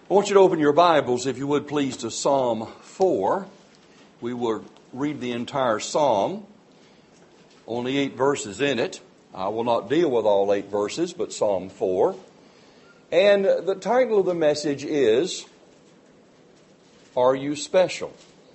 I want you to open your Bibles, if you would please, to Psalm 4. We will read the entire Psalm. Only 8 verses in it. I will not deal with all 8 verses, but Psalm 4. And the title of the message is, Are You Special?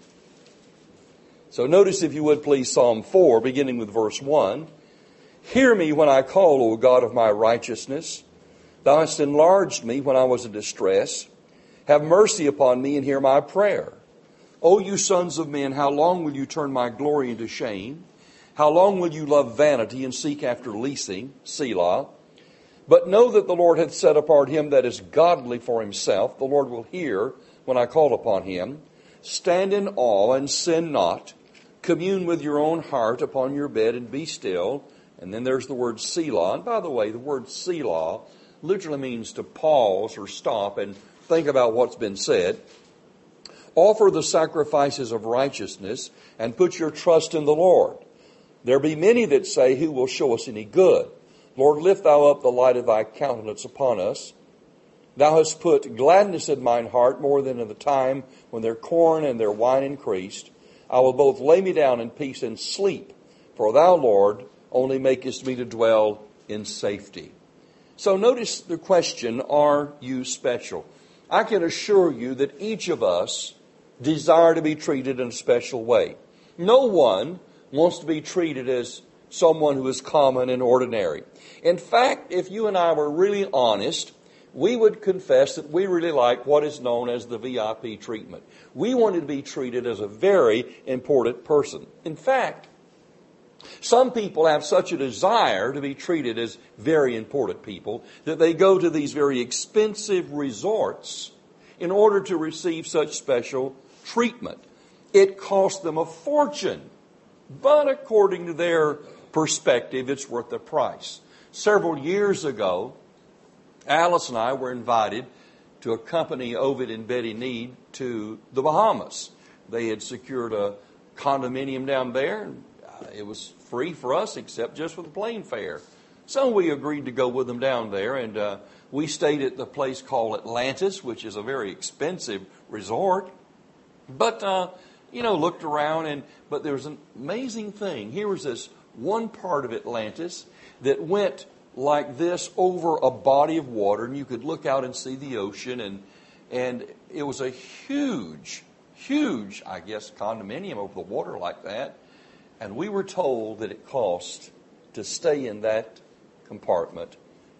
So notice, if you would please, Psalm 4, beginning with verse 1. Hear me when I call, O God of my righteousness. Thou hast enlarged me when I was in distress. Have mercy upon me and hear my prayer. O you sons of men, how long will you turn my glory into shame? How long will you love vanity and seek after leasing? Selah. But know that the Lord hath set apart him that is godly for himself. The Lord will hear when I call upon him. Stand in awe and sin not. Commune with your own heart upon your bed and be still. And then there's the word Selah. And by the way, the word Selah literally means to pause or stop and think about what's been said. Offer the sacrifices of righteousness and put your trust in the Lord. There be many that say, who will show us any good? Lord, lift thou up the light of thy countenance upon us. Thou hast put gladness in mine heart more than in the time when their corn and their wine increased. I will both lay me down in peace and sleep, for thou, Lord, only makest me to dwell in safety. So notice the question, are you special? I can assure you that each of us desire to be treated in a special way. No one wants to be treated as someone who is common and ordinary. In fact, if you and I were really honest, we would confess that we really like what is known as the VIP treatment. We wanted to be treated as a very important person. In fact, some people have such a desire to be treated as very important people that they go to these very expensive resorts in order to receive such special treatment. It costs them a fortune, but according to their perspective, it's worth the price. Several years ago, Alice and I were invited to accompany Ovid and Betty Need to the Bahamas. They had secured a condominium down there, and it was free for us except just for the plane fare. So we agreed to go with them down there, and we stayed at the place called Atlantis, which is a very expensive resort. But, looked around, but there was an amazing thing. Here was this one part of Atlantis that went like this over a body of water, and you could look out and see the ocean, and it was a huge, I guess, condominium over the water like that. And we were told that it cost to stay in that compartment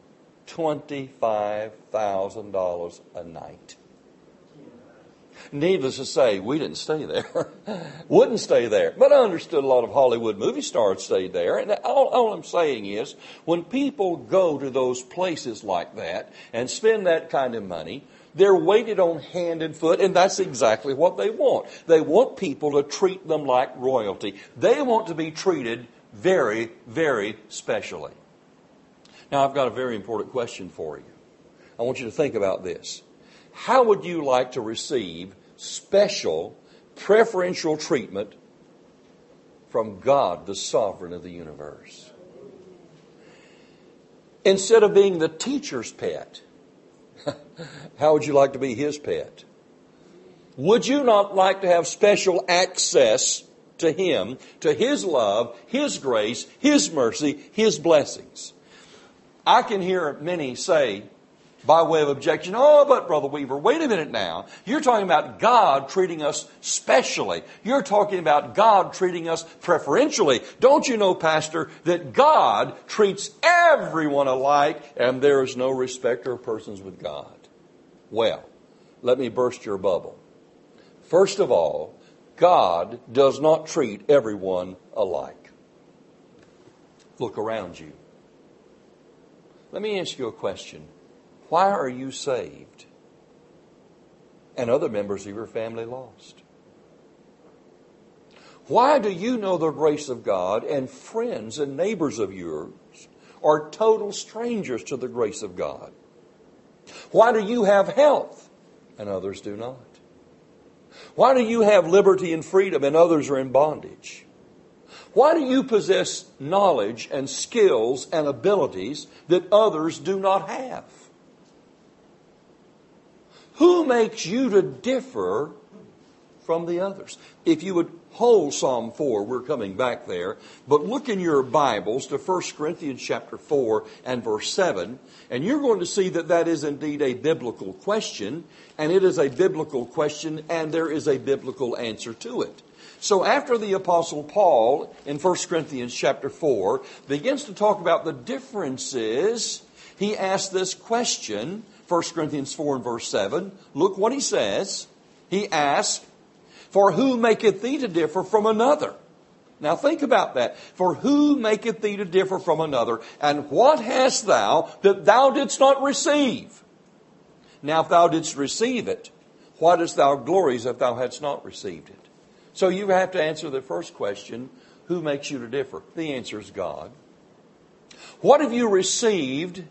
$25,000 a night. Needless to say, we didn't stay there. Wouldn't stay there. But I understood a lot of Hollywood movie stars stayed there. And all I'm saying is, when people go to those places like that and spend that kind of money, they're weighted on hand and foot, and that's exactly what they want. They want people to treat them like royalty. They want to be treated very, very specially. Now, I've got a very important question for you. I want you to think about this. How would you like to receive special, preferential treatment from God, the sovereign of the universe? Instead of being the teacher's pet, how would you like to be his pet? Would you not like to have special access to him, to his love, his grace, his mercy, his blessings? I can hear many say, by way of objection, oh, but Brother Weaver, wait a minute now. You're talking about God treating us specially. You're talking about God treating us preferentially. Don't you know, Pastor, that God treats everyone alike and there is no respecter of persons with God? Well, let me burst your bubble. First of all, God does not treat everyone alike. Look around you. Let me ask you a question. Why are you saved and other members of your family lost? Why do you know the grace of God and friends and neighbors of yours are total strangers to the grace of God? Why do you have health and others do not? Why do you have liberty and freedom and others are in bondage? Why do you possess knowledge and skills and abilities that others do not have? Who makes you to differ from the others? If you would hold Psalm 4, we're coming back there, but look in your Bibles to 1 Corinthians chapter 4 and verse 7, and you're going to see that that is indeed a biblical question, and it is a biblical question, and there is a biblical answer to it. So after the Apostle Paul in 1 Corinthians chapter 4 begins to talk about the differences, he asks this question, 1 Corinthians 4 and verse 7. Look what he says. He asks, "For who maketh thee to differ from another?" Now think about that. "For who maketh thee to differ from another? And what hast thou that thou didst not receive? Now if thou didst receive it, why dost thou glory if thou hadst not received it?" So you have to answer the first question, who makes you to differ? The answer is God. What have you received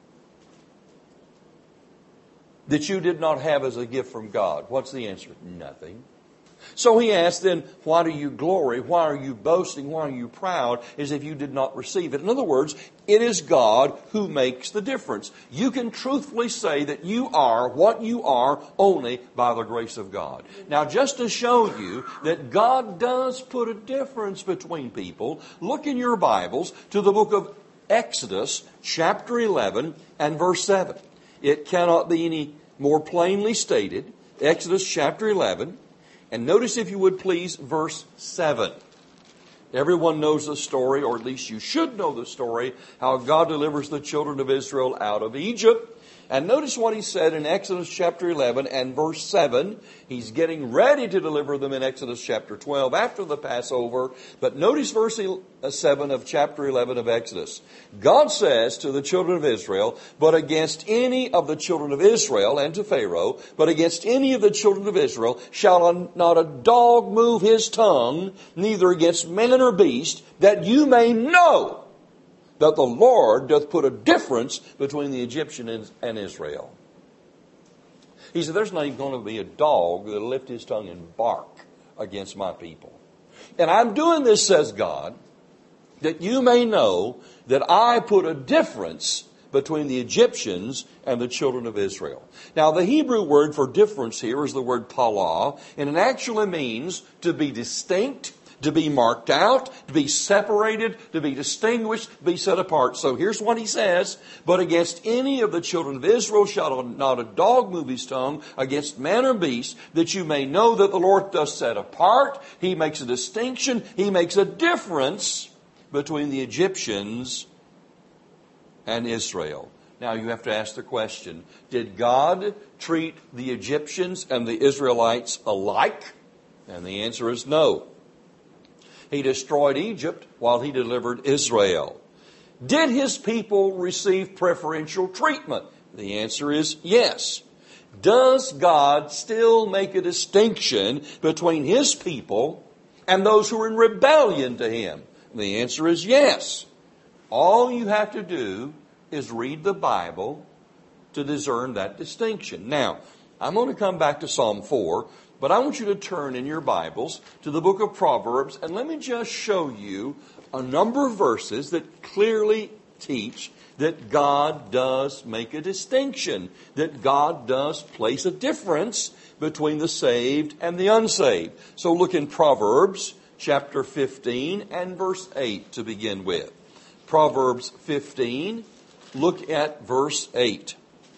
that you did not have as a gift from God? What's the answer? Nothing. So he asked then, why do you glory? Why are you boasting? Why are you proud as if you did not receive it? In other words, it is God who makes the difference. You can truthfully say that you are what you are only by the grace of God. Now, just to show you that God does put a difference between people, look in your Bibles to the book of Exodus, chapter 11 and verse 7. It cannot be any more plainly stated. Exodus chapter 11. And notice, if you would please, verse 7. Everyone knows the story, or at least you should know the story, how God delivers the children of Israel out of Egypt. And notice what he said in Exodus chapter 11 and verse 7. He's getting ready to deliver them in Exodus chapter 12 after the Passover. But notice verse 7 of chapter 11 of Exodus. God says to the children of Israel, "But against any of the children of Israel," and to Pharaoh, "but against any of the children of Israel shall not a dog move his tongue, neither against man or beast, that you may know that the Lord doth put a difference between the Egyptian and Israel." He said, there's not even going to be a dog that'll lift his tongue and bark against my people. And I'm doing this, says God, that you may know that I put a difference between the Egyptians and the children of Israel. Now, the Hebrew word for difference here is the word palah, and it actually means to be distinct, to be marked out, to be separated, to be distinguished, to be set apart. So here's what he says, "But against any of the children of Israel shall not a dog move his tongue against man or beast, that you may know that the Lord doth set apart." He makes a distinction. He makes a difference between the Egyptians and Israel. Now you have to ask the question, did God treat the Egyptians and the Israelites alike? And the answer is no. He destroyed Egypt while he delivered Israel. Did his people receive preferential treatment? The answer is yes. Does God still make a distinction between his people and those who are in rebellion to him? The answer is yes. All you have to do is read the Bible to discern that distinction. Now, I'm going to come back to Psalm 4, but I want you to turn in your Bibles to the book of Proverbs, and let me just show you a number of verses that clearly teach that God does make a distinction, that God does place a difference between the saved and the unsaved. So look in Proverbs chapter 15 and verse 8 to begin with. Proverbs 15, look at verse 8.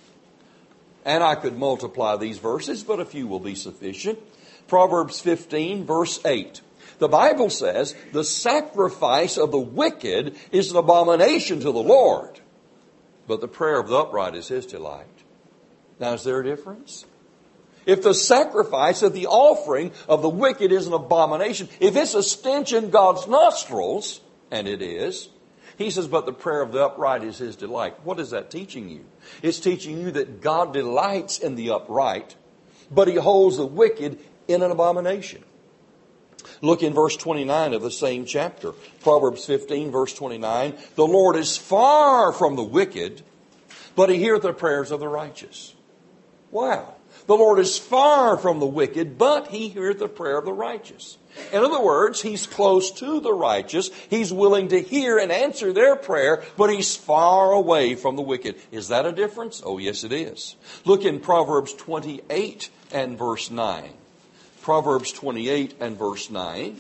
And I could multiply these verses, but a few will be sufficient. Proverbs 15, verse 8. The Bible says, "The sacrifice of the wicked is an abomination to the Lord, but the prayer of the upright is his delight." Now, is there a difference? If the sacrifice of the offering of the wicked is an abomination, if it's a stench in God's nostrils, and it is, he says, but the prayer of the upright is his delight. What is that teaching you? It's teaching you that God delights in the upright, but he holds the wicked in an abomination. Look in verse 29 of the same chapter. Proverbs 15, verse 29. "The Lord is far from the wicked, but he heareth the prayers of the righteous." Wow. The Lord is far from the wicked, but He heareth the prayer of the righteous. In other words, He's close to the righteous. He's willing to hear and answer their prayer, but He's far away from the wicked. Is that a difference? Oh, yes, it is. Look in Proverbs 28 and verse 9. Proverbs 28 and verse 9.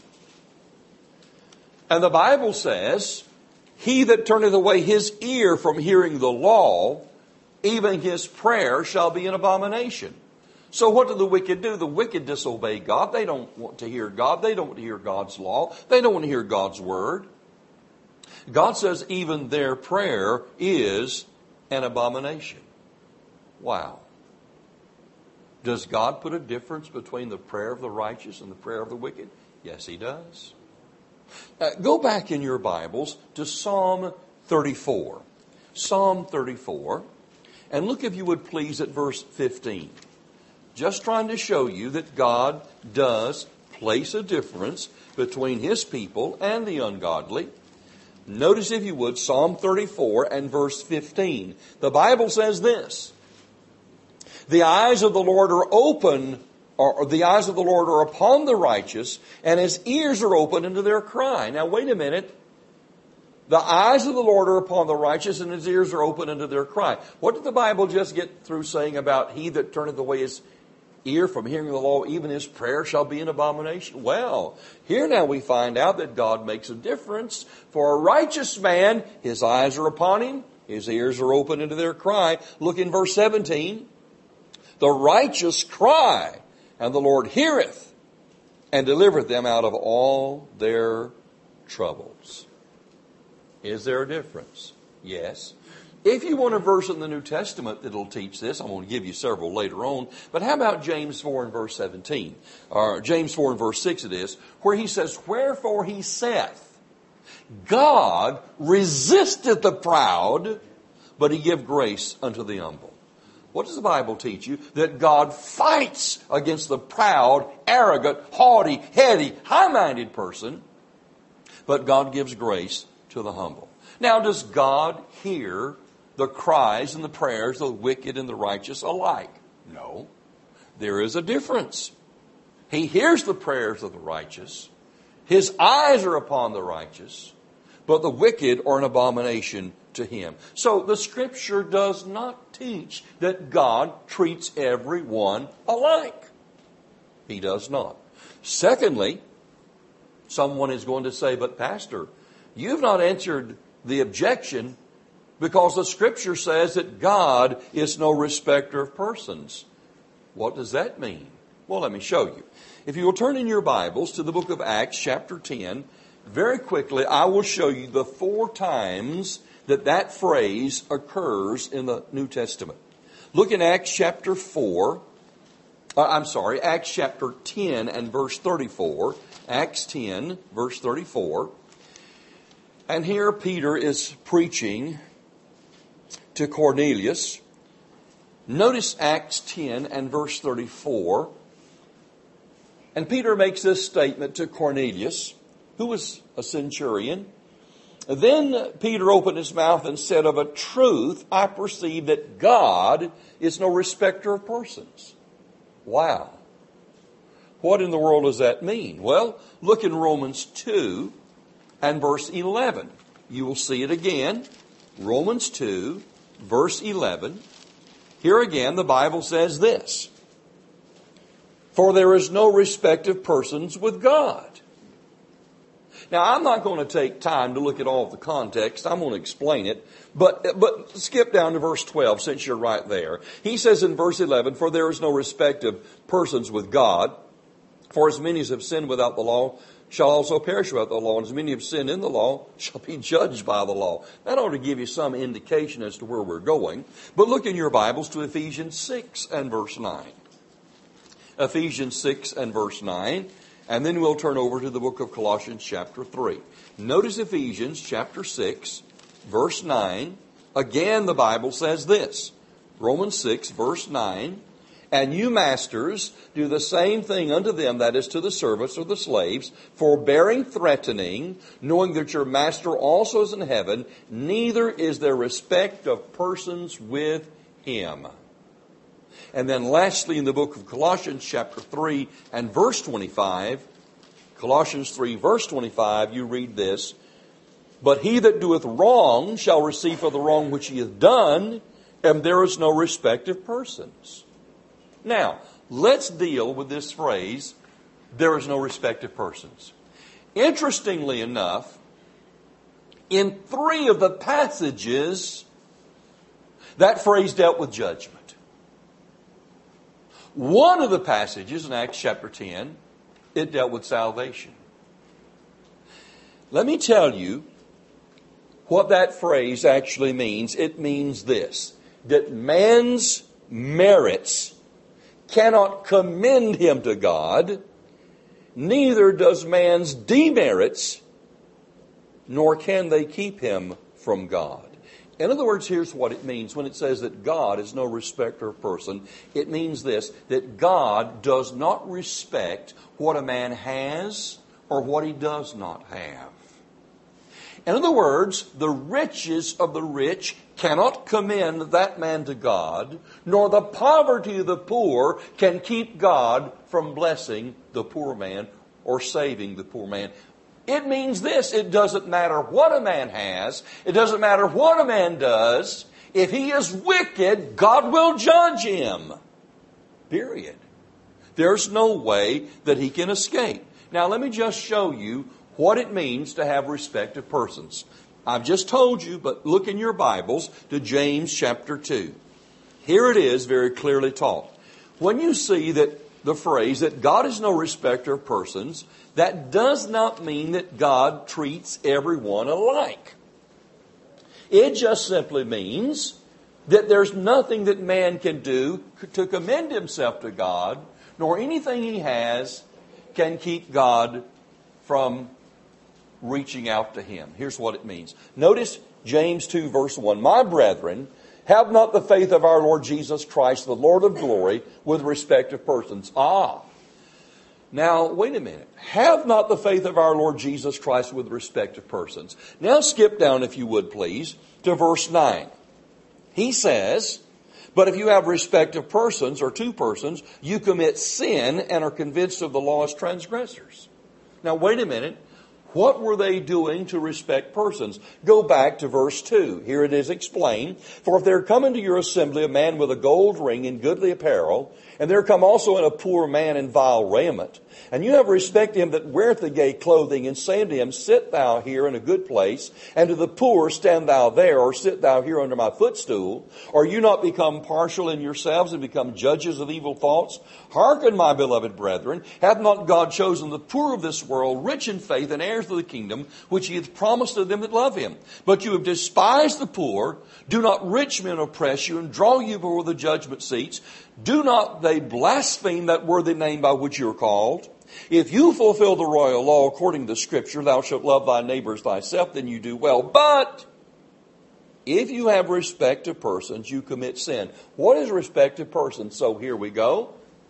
And the Bible says, He that turneth away his ear from hearing the law, even his prayer shall be an abomination. So what do the wicked do? The wicked disobey God. They don't want to hear God. They don't want to hear God's law. They don't want to hear God's word. God says even their prayer is an abomination. Wow. Does God put a difference between the prayer of the righteous and the prayer of the wicked? Yes, He does. Go back in your Bibles to Psalm 34. Psalm 34. And look, if you would please, at verse 15. Just trying to show you that God does place a difference between His people and the ungodly. Notice, if you would, Psalm 34 and verse 15. The Bible says this: The eyes of the Lord are open, or the eyes of the Lord are upon the righteous, and His ears are open unto their cry. Now, wait a minute. The eyes of the Lord are upon the righteous, and His ears are open unto their cry. What did the Bible just get through saying about he that turneth away his ear from hearing the law, even his prayer shall be an abomination? Well, here now we find out that God makes a difference. For a righteous man, his eyes are upon him, his ears are open unto their cry. Look in verse 17. The righteous cry, and the Lord heareth, and delivereth them out of all their troubles. Is there a difference? Yes. If you want a verse in the New Testament that will teach this, I'm going to give you several later on. But how about James 4 and verse 17? Or James 4 and verse 6 it is, where he says, Wherefore He saith, God resisteth the proud, but He give grace unto the humble. What does the Bible teach you? That God fights against the proud, arrogant, haughty, heady, high-minded person, but God gives grace to the humble. Now, does God hear the cries and the prayers of the wicked and the righteous alike? No. There is a difference. He hears the prayers of the righteous. His eyes are upon the righteous, but the wicked are an abomination to Him. So the Scripture does not teach that God treats everyone alike. He does not. Secondly, someone is going to say, but Pastor, you've not answered the objection because the Scripture says that God is no respecter of persons. What does that mean? Well, let me show you. If you will turn in your Bibles to the book of Acts, chapter 10, very quickly I will show you the 4 times that phrase occurs in the New Testament. Look in Acts chapter 10 and verse 34. Acts 10, verse 34. And here Peter is preaching to Cornelius. Notice Acts 10 and verse 34. And Peter makes this statement to Cornelius, who was a centurion. Then Peter opened his mouth and said, Of a truth I perceive that God is no respecter of persons. Wow. What in the world does that mean? Well, look in Romans 2 and verse 11. You will see it again. Romans 2, verse 11. Here again the Bible says this: For there is no respect of persons with God. Now, I'm not going to take time to look at all of the context. I'm going to explain it. But skip down to verse 12 since you're right there. He says in verse 11, For there is no respect of persons with God. For as many as have sinned without the law shall also perish without the law. And as many have sinned in the law shall be judged by the law. That ought to give you some indication as to where we're going. But look in your Bibles to Ephesians 6 and verse 9. Ephesians 6 and verse 9. And then we'll turn over to the book of Colossians chapter 3. Notice Ephesians chapter 6, verse 9. Again, the Bible says this. Romans 6, verse 9. And you masters, do the same thing unto them, that is to the servants or the slaves, forbearing threatening, knowing that your master also is in heaven, neither is there respect of persons with Him. And then lastly, in the book of Colossians chapter 3 and verse 25, Colossians 3 verse 25, you read this, "But he that doeth wrong shall receive for the wrong which he hath done, and there is no respect of persons." Now, let's deal with this phrase, "there is no respect of persons." Interestingly enough, in 3 of the passages, that phrase dealt with judgment. One of the passages in Acts chapter 10, it dealt with salvation. Let me tell you what that phrase actually means. It means this, that man's merits cannot commend him to God, neither does man's demerits, nor can they keep him from God. In other words, here's what it means when it says that God is no respecter of person. It means this, that God does not respect what a man has or what he does not have. In other words, the riches of the rich cannot commend that man to God, nor the poverty of the poor can keep God from blessing the poor man or saving the poor man. It means this, it doesn't matter what a man has, it doesn't matter what a man does, if he is wicked, God will judge him. Period. There's no way that he can escape. Now let me just show you what it means to have respect of persons. I've just told you, but look in your Bibles to James chapter 2. Here it is very clearly taught. When you see that the phrase that God is no respecter of persons, that does not mean that God treats everyone alike. It just simply means that there's nothing that man can do to commend himself to God, nor anything he has can keep God from reaching out to him. Here's what it means. Notice James 2 verse 1. "My brethren, have not the faith of our Lord Jesus Christ, the Lord of glory, with respect of persons." Now, wait a minute. Have not the faith of our Lord Jesus Christ with respect of persons. Now skip down, if you would please, to verse 9. He says, "But if you have respect of persons, or two persons, you commit sin and are convinced of the law as transgressors." Now, wait a minute. What were they doing to respect persons? Go back to verse 2. Here it is explained. "For if there come into your assembly a man with a gold ring in goodly apparel, and there come also in a poor man in vile raiment, and you have respect to him that weareth the gay clothing, and say unto him, Sit thou here in a good place, and to the poor, Stand thou there, or sit thou here under my footstool, or you not become partial in yourselves, and become judges of evil thoughts? Hearken, my beloved brethren, hath not God chosen the poor of this world, rich in faith, and heirs of the kingdom, which he hath promised to them that love him? But you have despised the poor. Do not rich men oppress you, and draw you before the judgment seats? Do not they blaspheme that worthy name by which you are called? If you fulfill the royal law according to the Scripture, thou shalt love thy neighbor as thyself, then you do well. But if you have respect of persons, you commit sin." What is respect of persons? So here we go.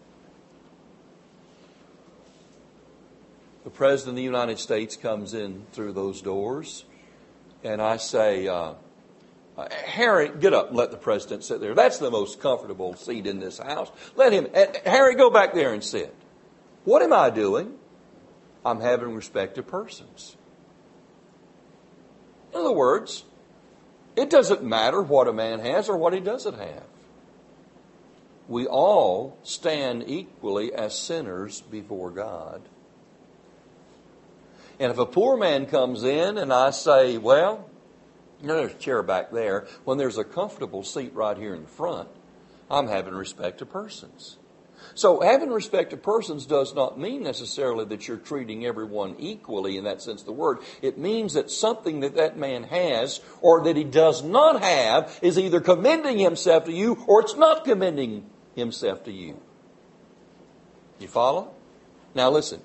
The President of the United States comes in through those doors, and I say, "Harry, get up and let the President sit there. That's the most comfortable seat in this house. Let him, Harry, go back there and sit." What am I doing? I'm having respect of persons. In other words, it doesn't matter what a man has or what he doesn't have. We all stand equally as sinners before God. And if a poor man comes in and I say, "Well, there's a chair back there," when there's a comfortable seat right here in the front, I'm having respect to persons. So having respect to persons does not mean necessarily that you're treating everyone equally in that sense of the word. It means that something that that man has or that he does not have is either commending himself to you or it's not commending himself to you. You follow? Now listen.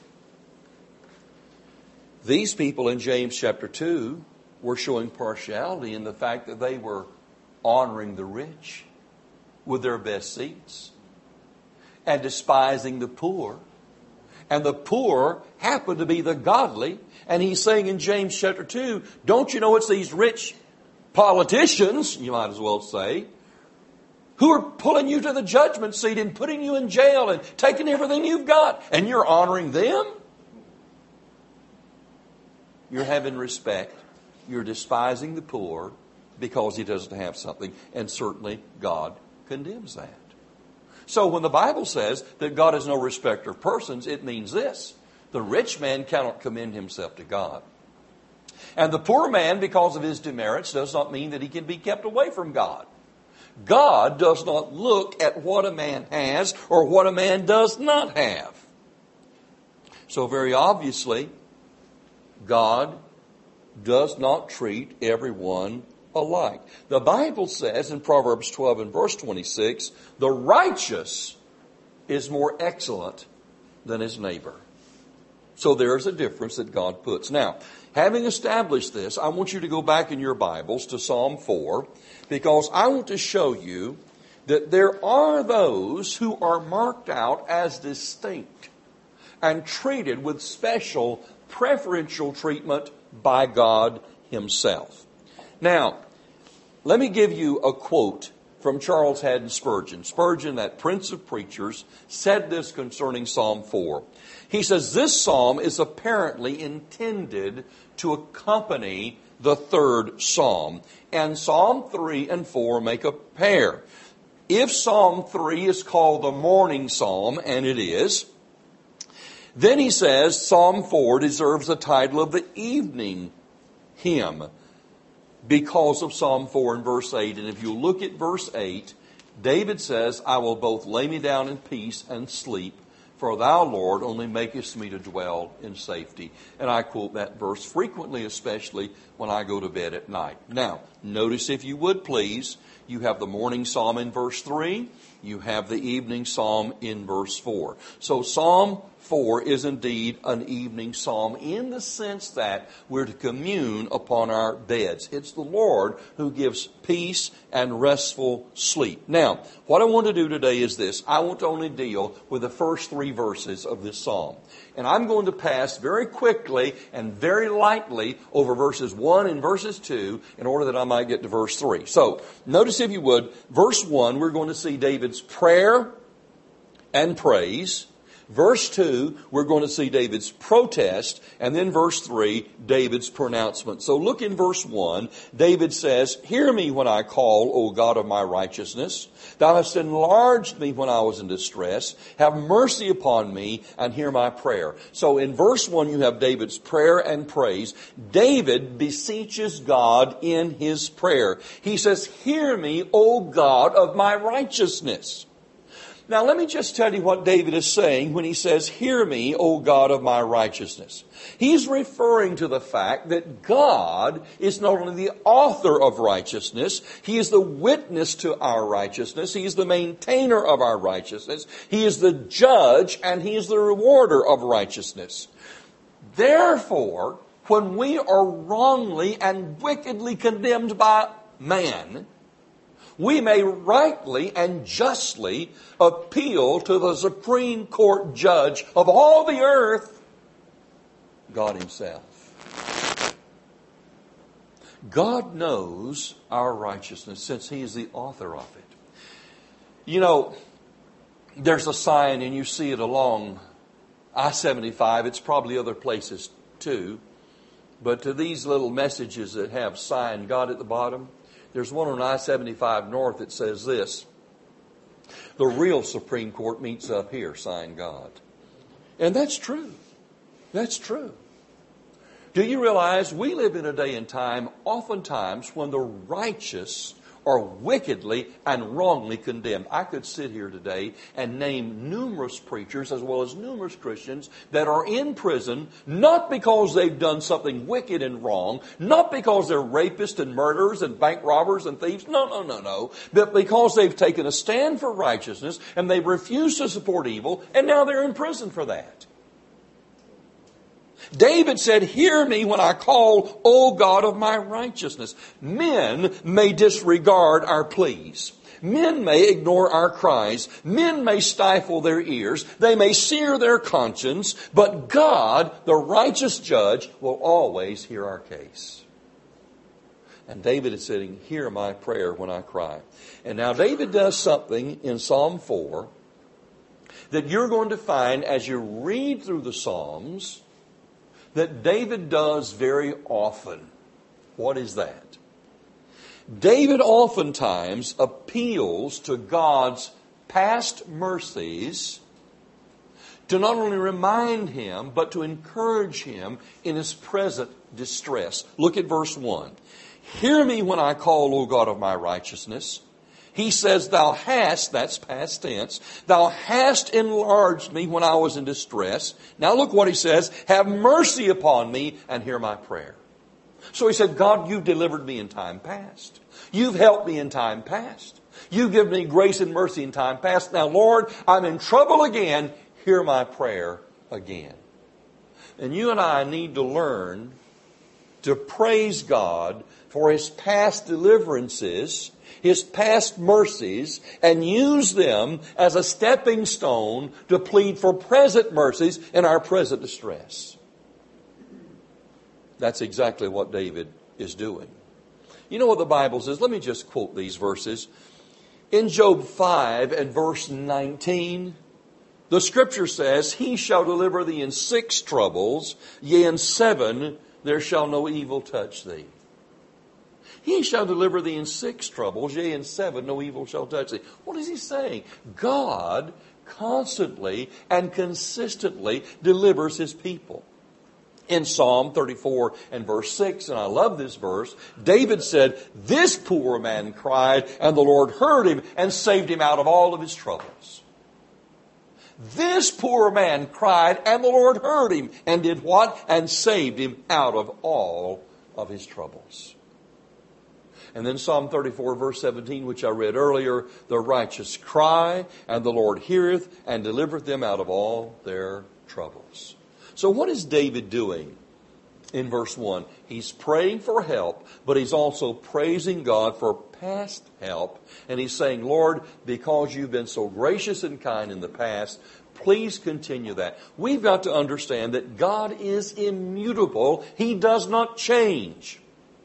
These people in James chapter 2 were showing partiality in the fact that they were honoring the rich with their best seats and despising the poor. And the poor happen to be the godly. And he's saying in James chapter 2, don't you know it's these rich politicians, you might as well say, who are pulling you to the judgment seat and putting you in jail and taking everything you've got, and you're honoring them? You're having respect. You're despising the poor because he doesn't have something, and certainly God condemns that. So when the Bible says that God is no respecter of persons, it means this: the rich man cannot commend himself to God. And the poor man, because of his demerits, does not mean that he can be kept away from God. God does not look at what a man has or what a man does not have. So very obviously, God does not treat everyone alike. The Bible says in Proverbs 12 and verse 26, the righteous is more excellent than his neighbor. So there's a difference that God puts. Now, having established this, I want you to go back in your Bibles to Psalm 4, because I want to show you that there are those who are marked out as distinct and treated with special preferential treatment by God Himself. Now, let me give you a quote from Charles Haddon Spurgeon. Spurgeon, that prince of preachers, said this concerning Psalm 4. He says, this psalm is apparently intended to accompany the third psalm, and Psalm 3 and 4 make a pair. If Psalm 3 is called the morning psalm, and it is, then he says Psalm 4 deserves the title of the evening hymn because of Psalm 4 and verse 8. And if you look at verse 8, David says, I will both lay me down in peace and sleep, for thou, Lord, only makest me to dwell in safety. And I quote that verse frequently, especially when I go to bed at night. Now, notice, if you would please, you have the morning psalm in verse 3. You have the evening psalm in verse 4. So Psalm 4 is indeed an evening psalm in the sense that we're to commune upon our beds. It's the Lord who gives peace and restful sleep. Now, what I want to do today is this. I want to only deal with the first 3 verses of this psalm. And I'm going to pass very quickly and very lightly over verses 1 and verses 2 in order that I might get to verse 3. So, notice if you would, verse 1, we're going to see David's prayer and praise. Verse 2, we're going to see David's protest. And then verse 3, David's pronouncement. So look in verse 1. David says, hear me when I call, O God of my righteousness. Thou hast enlarged me when I was in distress. Have mercy upon me and hear my prayer. So in verse 1, you have David's prayer and praise. David beseeches God in his prayer. He says, hear me, O God of my righteousness. Now, let me just tell you what David is saying when he says, hear me, O God of my righteousness. He's referring to the fact that God is not only the author of righteousness, He is the witness to our righteousness, He is the maintainer of our righteousness, He is the judge, and He is the rewarder of righteousness. Therefore, when we are wrongly and wickedly condemned by man, we may rightly and justly appeal to the Supreme Court judge of all the earth, God Himself. God knows our righteousness since He is the author of it. You know, there's a sign, and you see it along I-75. It's probably other places too. But to these little messages that have sign God at the bottom, there's one on I-75 North that says this: the real Supreme Court meets up here, sign God. And that's true. That's true. Do you realize we live in a day and time, oftentimes, when the righteous are wickedly and wrongly condemned? I could sit here today and name numerous preachers as well as numerous Christians that are in prison, not because they've done something wicked and wrong, not because they're rapists and murderers and bank robbers and thieves, no, but because they've taken a stand for righteousness and they've refused to support evil, and now they're in prison for that. David said, hear me when I call, O God of my righteousness. Men may disregard our pleas. Men may ignore our cries. Men may stifle their ears. They may sear their conscience. But God, the righteous judge, will always hear our case. And David is saying, hear my prayer when I cry. And now David does something in Psalm 4 that you're going to find as you read through the Psalms that David does very often. What is that? David oftentimes appeals to God's past mercies to not only remind him, but to encourage him in his present distress. Look at verse 1. Hear me when I call, O God of my righteousness. He says, thou hast, that's past tense, thou hast enlarged me when I was in distress. Now look what he says, have mercy upon me and hear my prayer. So he said, God, you've delivered me in time past. You've helped me in time past. You've given me grace and mercy in time past. Now, Lord, I'm in trouble again. Hear my prayer again. And you and I need to learn to praise God for His past deliverances, His past mercies, and use them as a stepping stone to plead for present mercies in our present distress. That's exactly what David is doing. You know what the Bible says? Let me just quote these verses. In Job 5 and verse 19, the Scripture says, He shall deliver thee in 6 troubles, yea, in 7 there shall no evil touch thee. He shall deliver thee in 6 troubles, yea, in 7 no evil shall touch thee. What is he saying? God constantly and consistently delivers His people. In Psalm 34 and verse 6, and I love this verse, David said, this poor man cried, and the Lord heard him and saved him out of all of his troubles. This poor man cried, and the Lord heard him, and did what? And saved him out of all of his troubles. And then Psalm 34 verse 17, which I read earlier, the righteous cry, and the Lord heareth, and delivereth them out of all their troubles. So what is David doing in verse 1? He's praying for help, but he's also praising God for past help. And he's saying, Lord, because you've been so gracious and kind in the past, please continue that. We've got to understand that God is immutable. He does not change.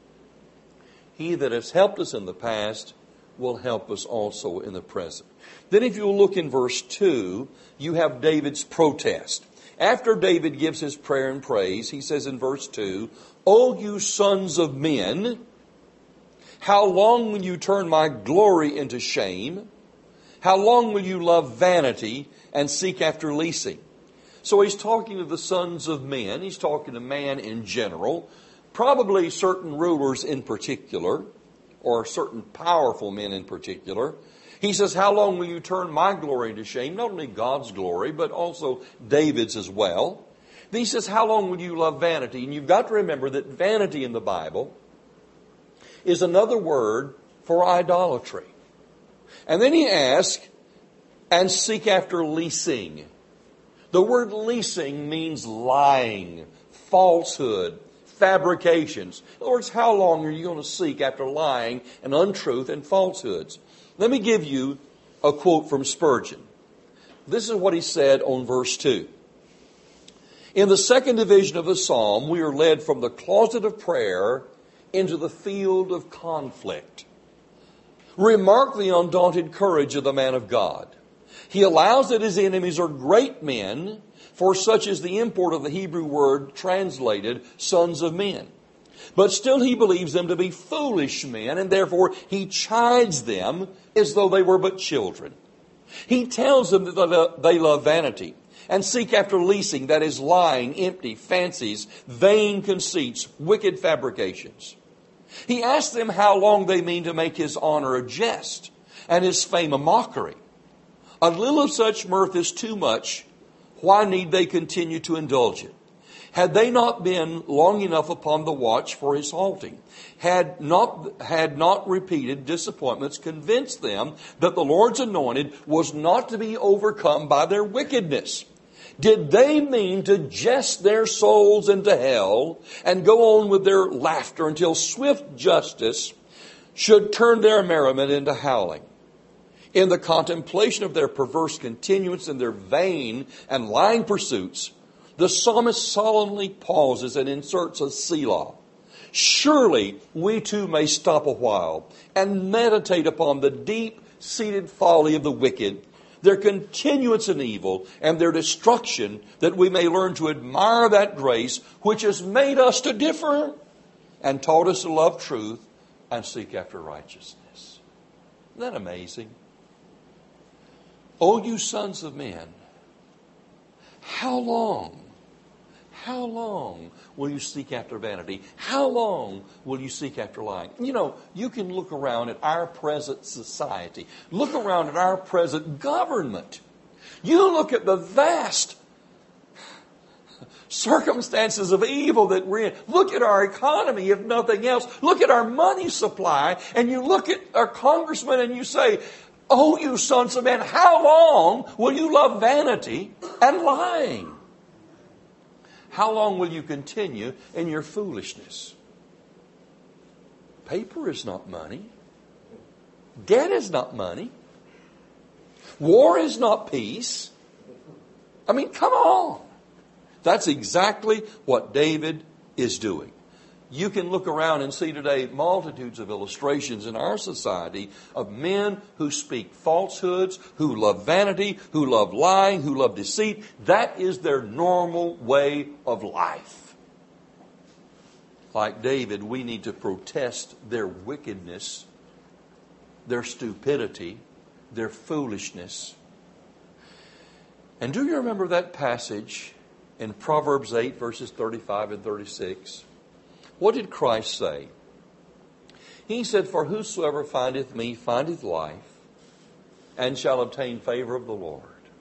He that has helped us in the past will help us also in the present. Then if you look in verse 2, you have David's protest. After David gives his prayer and praise, he says in verse 2, O you sons of men, how long will you turn my glory into shame? How long will you love vanity and seek after leasing? So he's talking to the sons of men. He's talking to man in general, probably certain rulers in particular, or certain powerful men in particular. He says, how long will you turn my glory into shame? Not only God's glory, but also David's as well. Then he says, how long will you love vanity? And you've got to remember that vanity in the Bible is another word for idolatry. And then he asks, and seek after leasing. The word leasing means lying, falsehood, fabrications. In other words, how long are you going to seek after lying and untruth and falsehoods? Let me give you a quote from Spurgeon. This is what he said on verse 2. In the second division of the psalm, we are led from the closet of prayer into the field of conflict. Remark the undaunted courage of the man of God. He allows that his enemies are great men, for such is the import of the Hebrew word translated sons of men. But still he believes them to be foolish men, and therefore he chides them as though they were but children. He tells them that they love vanity and seek after leasing, that is lying, empty, fancies, vain conceits, wicked fabrications. He asks them how long they mean to make his honor a jest and his fame a mockery. A little of such mirth is too much. Why need they continue to indulge it? Had they not been long enough upon the watch for his halting? Had not repeated disappointments convinced them that the Lord's anointed was not to be overcome by their wickedness? Did they mean to jest their souls into hell and go on with their laughter until swift justice should turn their merriment into howling? In the contemplation of their perverse continuance in their vain and lying pursuits, the psalmist solemnly pauses and inserts a Selah. surely we too may stop a while and meditate upon the deep-seated folly of the wicked, their continuance in evil, and their destruction, that we may learn to admire that grace which has made us to differ and taught us to love truth and seek after righteousness. Isn't that amazing? O you sons of men, how long will you seek after vanity? How long will you seek after lying? You know, you can look around at our present society. Look around at our present government. You look at the vast circumstances of evil that we're in. Look at our economy, if nothing else. Look at our money supply. And you look at our congressman and you say, oh, you sons of men, how long will you love vanity and lying? How long will you continue in your foolishness? Paper is not money. Debt is not money. War is not peace. I mean, come on. That's exactly what David is doing. You can look around and see today multitudes of illustrations in our society of men who speak falsehoods, who love vanity, who love lying, who love deceit. That is their normal way of life. Like David, we need to protest their wickedness, their stupidity, their foolishness. And do you remember that passage in Proverbs 8, verses 35 and 36? What did Christ say? He said, for whosoever findeth me findeth life, and shall obtain favor of the Lord.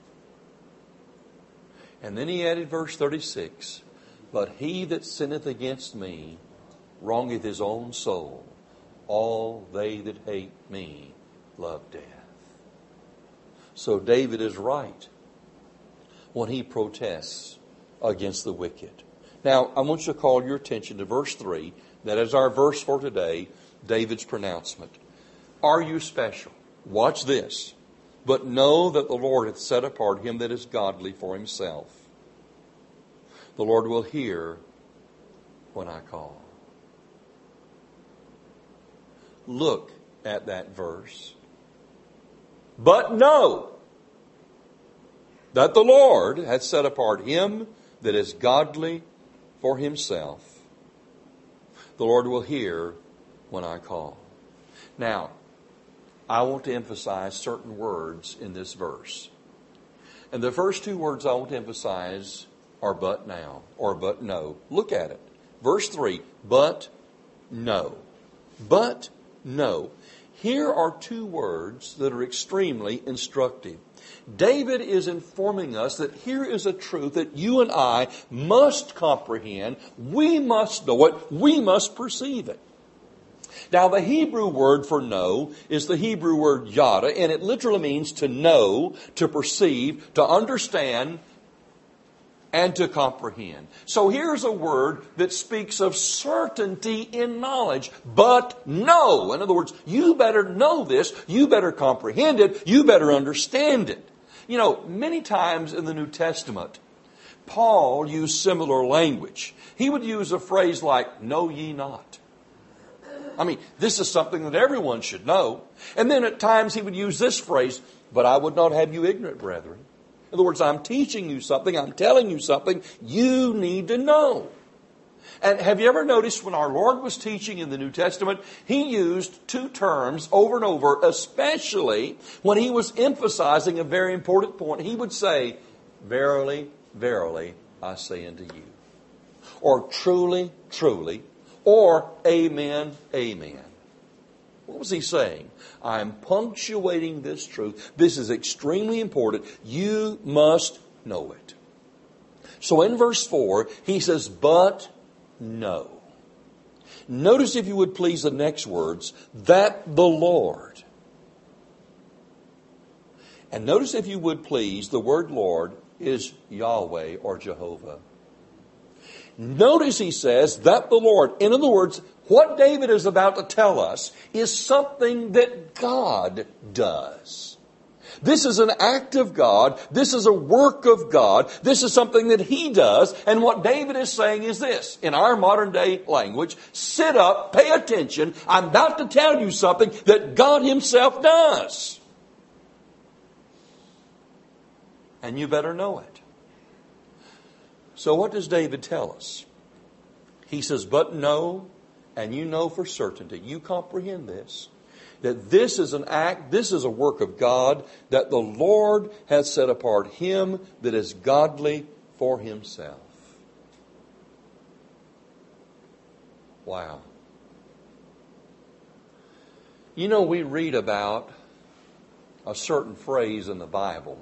And then he added verse 36, but he that sinneth against me wrongeth his own soul. All they that hate me love death. So David is right when he protests against the wicked. Now, I want you to call your attention to verse 3. That is our verse for today, David's pronouncement. Are you special? Watch this. But know that the Lord hath set apart him that is godly for himself. The Lord will hear when I call. Look at that verse. But know that the Lord hath set apart him that is godly for himself. The Lord will hear when I call. Now, I want to emphasize certain words in this verse. And the first two words I want to emphasize are but now, or but no. Look at it. Verse 3, but no. But no. Here are two words that are extremely instructive. David is informing us that here is a truth that you and I must comprehend. We must know it. We must perceive it. Now, the Hebrew word for know is the Hebrew word yada, and it literally means to know, to perceive, to understand, and to comprehend. So here's a word that speaks of certainty in knowledge, but know. In other words, you better know this, you better comprehend it, you better understand it. You know, many times in the New Testament, Paul used similar language. He would use a phrase like, know ye not. I mean, this is something that everyone should know. And then at times he would use this phrase, but I would not have you ignorant, brethren. In other words, I'm teaching you something, I'm telling you something you need to know. And have you ever noticed when our Lord was teaching in the New Testament, He used two terms over and over, especially when He was emphasizing a very important point. He would say, verily, verily, I say unto you. Or truly, truly. Or amen, amen. What was He saying? I'm punctuating this truth. This is extremely important. You must know it. So in verse 4, He says, but know. Notice, if you would please, the next words, that the Lord. And notice, if you would please, the word Lord is Yahweh or Jehovah. Notice he says that the Lord. In other words, what David is about to tell us is something that God does. This is an act of God. This is a work of God. This is something that He does. And what David is saying is this, in our modern day language, sit up, pay attention. I'm about to tell you something that God Himself does. And you better know it. So what does David tell us? He says, but know, and you know for certainty, you comprehend this, that this is an act, this is a work of God, that the Lord has set apart him that is godly for Himself. Wow. You know, we read about a certain phrase in the Bible,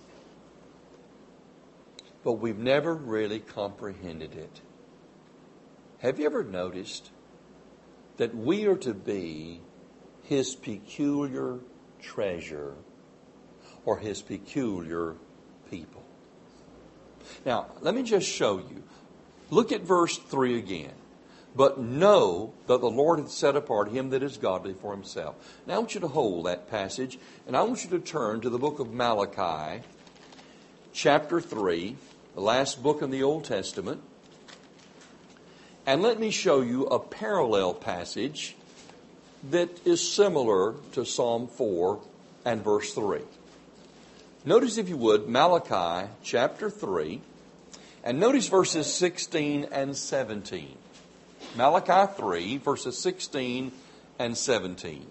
but we've never really comprehended it. Have you ever noticed that we are to be His peculiar treasure or His peculiar people? Now, let me just show you. Look at verse 3 again. But know that the Lord hath set apart him that is godly for Himself. Now I want you to hold that passage, and I want you to turn to the book of Malachi, chapter 3, the last book in the Old Testament. And let me show you a parallel passage that is similar to Psalm 4 and verse 3. Notice, if you would, Malachi chapter 3, and notice verses 16 and 17. Malachi 3, verses 16 and 17.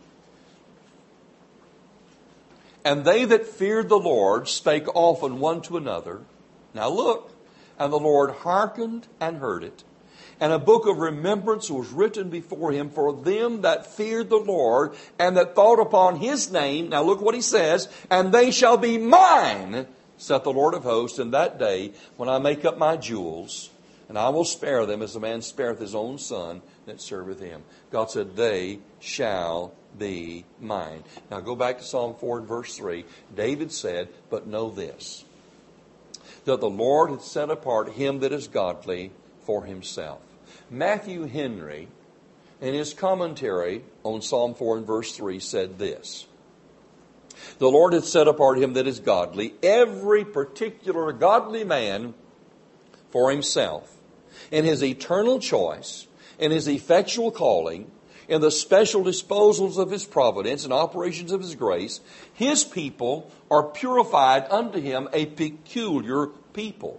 And they that feared the Lord spake often one to another. Now look, and the Lord hearkened and heard it. And a book of remembrance was written before Him for them that feared the Lord and that thought upon His name. Now look what He says. And they shall be mine, saith the Lord of hosts, in that day when I make up my jewels. And I will spare them as a man spareth his own son that serveth him. God said, they shall be mine. Now go back to Psalm 4 and verse 3. David said, but know this, that the Lord hath set apart him that is godly for Himself. Matthew Henry, in his commentary on Psalm 4 and verse 3, said this: the Lord hath set apart him that is godly, every particular godly man, for Himself, in His eternal choice, in His effectual calling, in the special disposals of His providence and operations of His grace. His people are purified unto Him a peculiar people.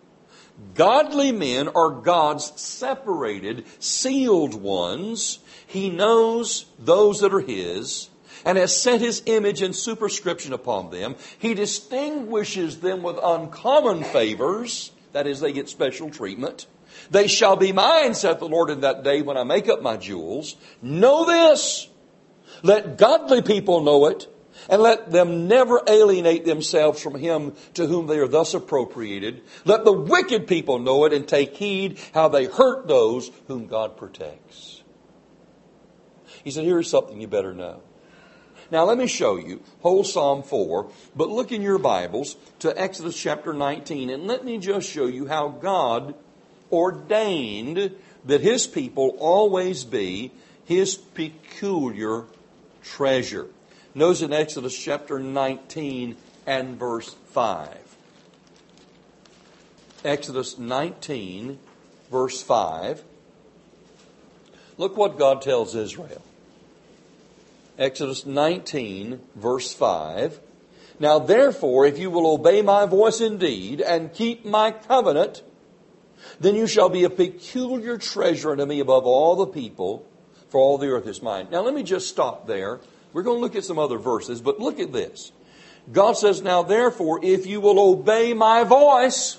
Godly men are God's separated, sealed ones. He knows those that are His and has set His image and superscription upon them. He distinguishes them with uncommon favors. That is, they get special treatment. They shall be mine, saith the Lord, in that day when I make up my jewels. Know this. Let godly people know it, and let them never alienate themselves from Him to whom they are thus appropriated. Let the wicked people know it, and take heed how they hurt those whom God protects. He said, here's something you better know. Now let me show you whole Psalm 4, but look in your Bibles to Exodus chapter 19, and let me just show you how God ordained that His people always be His peculiar treasure. Notice in Exodus chapter 19 and verse 5. Exodus 19, verse 5. Look what God tells Israel. Exodus 19, verse 5. Now therefore, if you will obey my voice indeed, and keep my covenant, then you shall be a peculiar treasure unto me above all the people, for all the earth is mine. Now let me just stop there. We're going to look at some other verses, but look at this. God says, now therefore, if you will obey my voice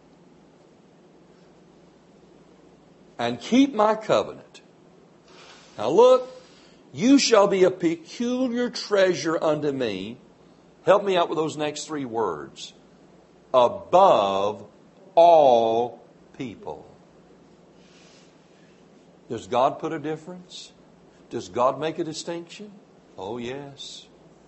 and keep my covenant. Now look, you shall be a peculiar treasure unto me. Help me out with those next three words. Above all people. Does God put a difference? Does God make a distinction? Oh, yes.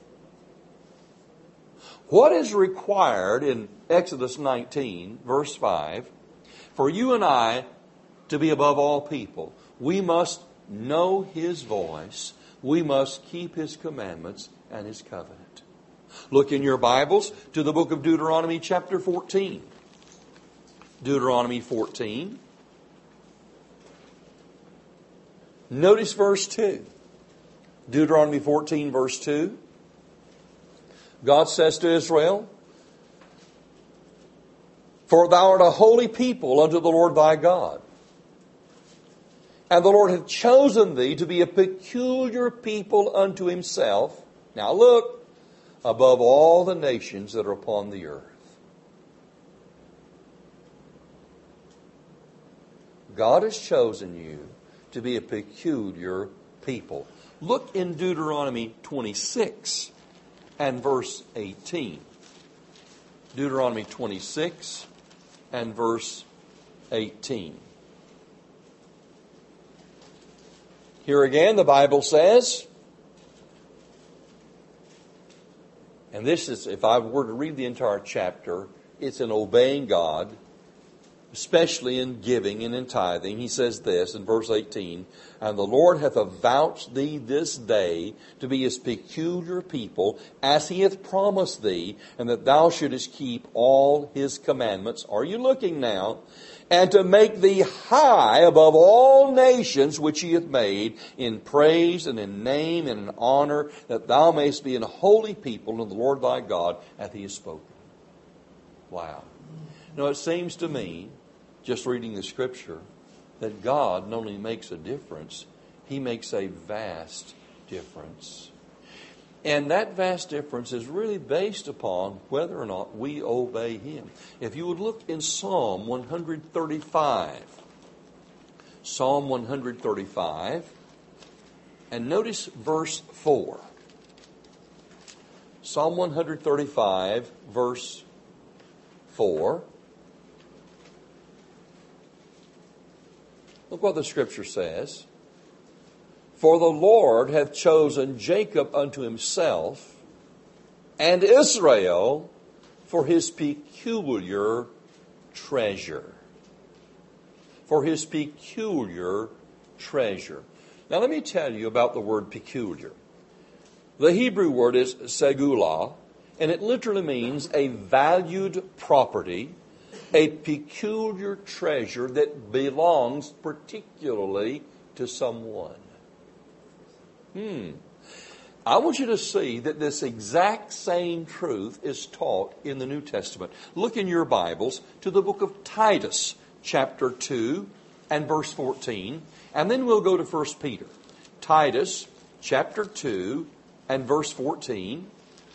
What is required in Exodus 19, verse 5, for you and I to be above all people? We must know His voice. We must keep His commandments and His covenant. Look in your Bibles to the book of Deuteronomy chapter 14. Deuteronomy 14. Notice verse 2. Deuteronomy 14 verse 2. God says to Israel, "For thou art a holy people unto the Lord thy God. And the Lord hath chosen thee to be a peculiar people unto himself." Now look, "above all the nations that are upon the earth." God has chosen you to be a peculiar people. Look in Deuteronomy 26 and verse 18. Deuteronomy 26 and verse 18. Here again, the Bible says, and this is, if I were to read the entire chapter, it's in obeying God, especially in giving and in tithing. He says this in verse 18, "And the Lord hath avouched thee this day to be his peculiar people, as he hath promised thee, and that thou shouldest keep all his commandments." Are you looking now? "And to make thee high above all nations which he hath made, in praise and in name and in honor, that thou mayest be an holy people unto the Lord thy God, hath he spoken." Wow. Now it seems to me, just reading the Scripture, that God not only makes a difference, he makes a vast difference. And that vast difference is really based upon whether or not we obey him. If you would look in Psalm 135. Psalm 135. And notice verse 4. Psalm 135, verse 4. Look what the Scripture says. "For the Lord hath chosen Jacob unto himself, and Israel for his peculiar treasure." For his peculiar treasure. Now let me tell you about the word peculiar. The Hebrew word is segulah, and it literally means a valued property, a peculiar treasure that belongs particularly to someone. I want you to see that this exact same truth is taught in the New Testament. Look in your Bibles to the book of Titus, chapter 2 and verse 14. And then we'll go to 1 Peter. Titus, chapter 2 and verse 14.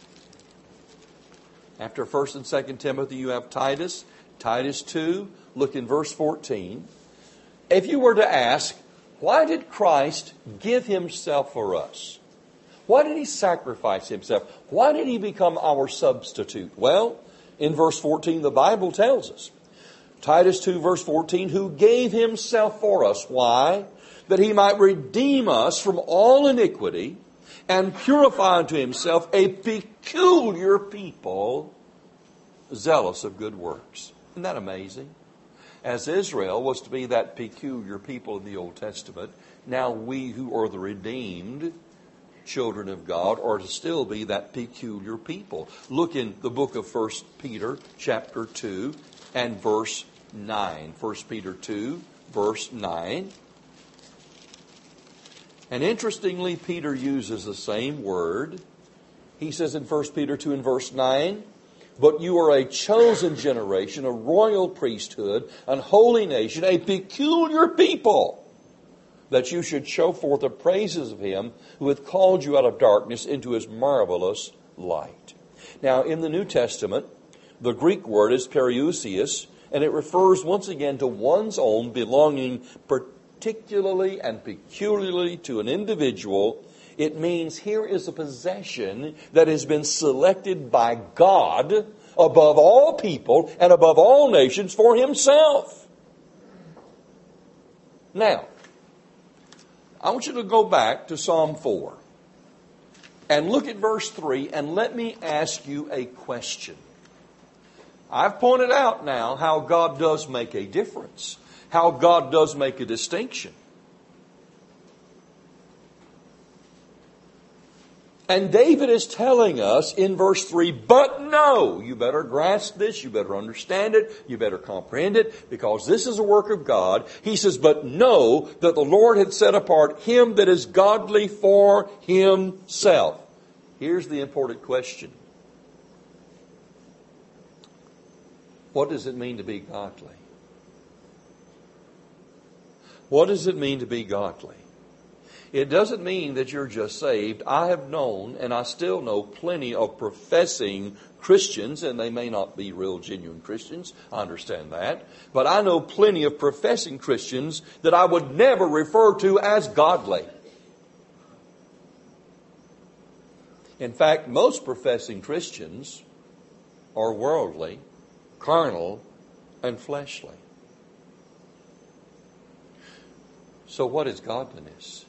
After 1 and 2 Timothy, you have Titus. Titus 2, look in verse 14. If you were to ask, why did Christ give himself for us? Why did he sacrifice himself? Why did he become our substitute? Well, in verse 14, the Bible tells us. Titus 2, verse 14, "Who gave himself for us." Why? "That he might redeem us from all iniquity and purify unto himself a peculiar people, zealous of good works." Isn't that amazing? As Israel was to be that peculiar people in the Old Testament, now we who are the redeemed children of God are to still be that peculiar people. Look in the book of 1 Peter chapter 2 and verse 9. 1 Peter 2, verse 9. And interestingly, Peter uses the same word. He says in 1 Peter 2 and verse 9, "But you are a chosen generation, a royal priesthood, an holy nation, a peculiar people, that you should show forth the praises of him who hath called you out of darkness into his marvelous light." Now, in the New Testament, the Greek word is periousios, and it refers once again to one's own, belonging particularly and peculiarly to an individual. It means here is a possession that has been selected by God above all people and above all nations for himself. Now, I want you to go back to Psalm 4 and look at verse 3, and let me ask you a question. I've pointed out now how God does make a difference, how God does make a distinction. And David is telling us in verse 3, but no, you better grasp this, you better understand it, you better comprehend it, because this is a work of God. He says, but know that the Lord had set apart him that is godly for himself. Here's the important question. What does it mean to be godly? What does it mean to be godly? It doesn't mean that you're just saved. I have known, and I still know, plenty of professing Christians, and they may not be real genuine Christians. I understand that. But I know plenty of professing Christians that I would never refer to as godly. In fact, most professing Christians are worldly, carnal, and fleshly. So what is godliness?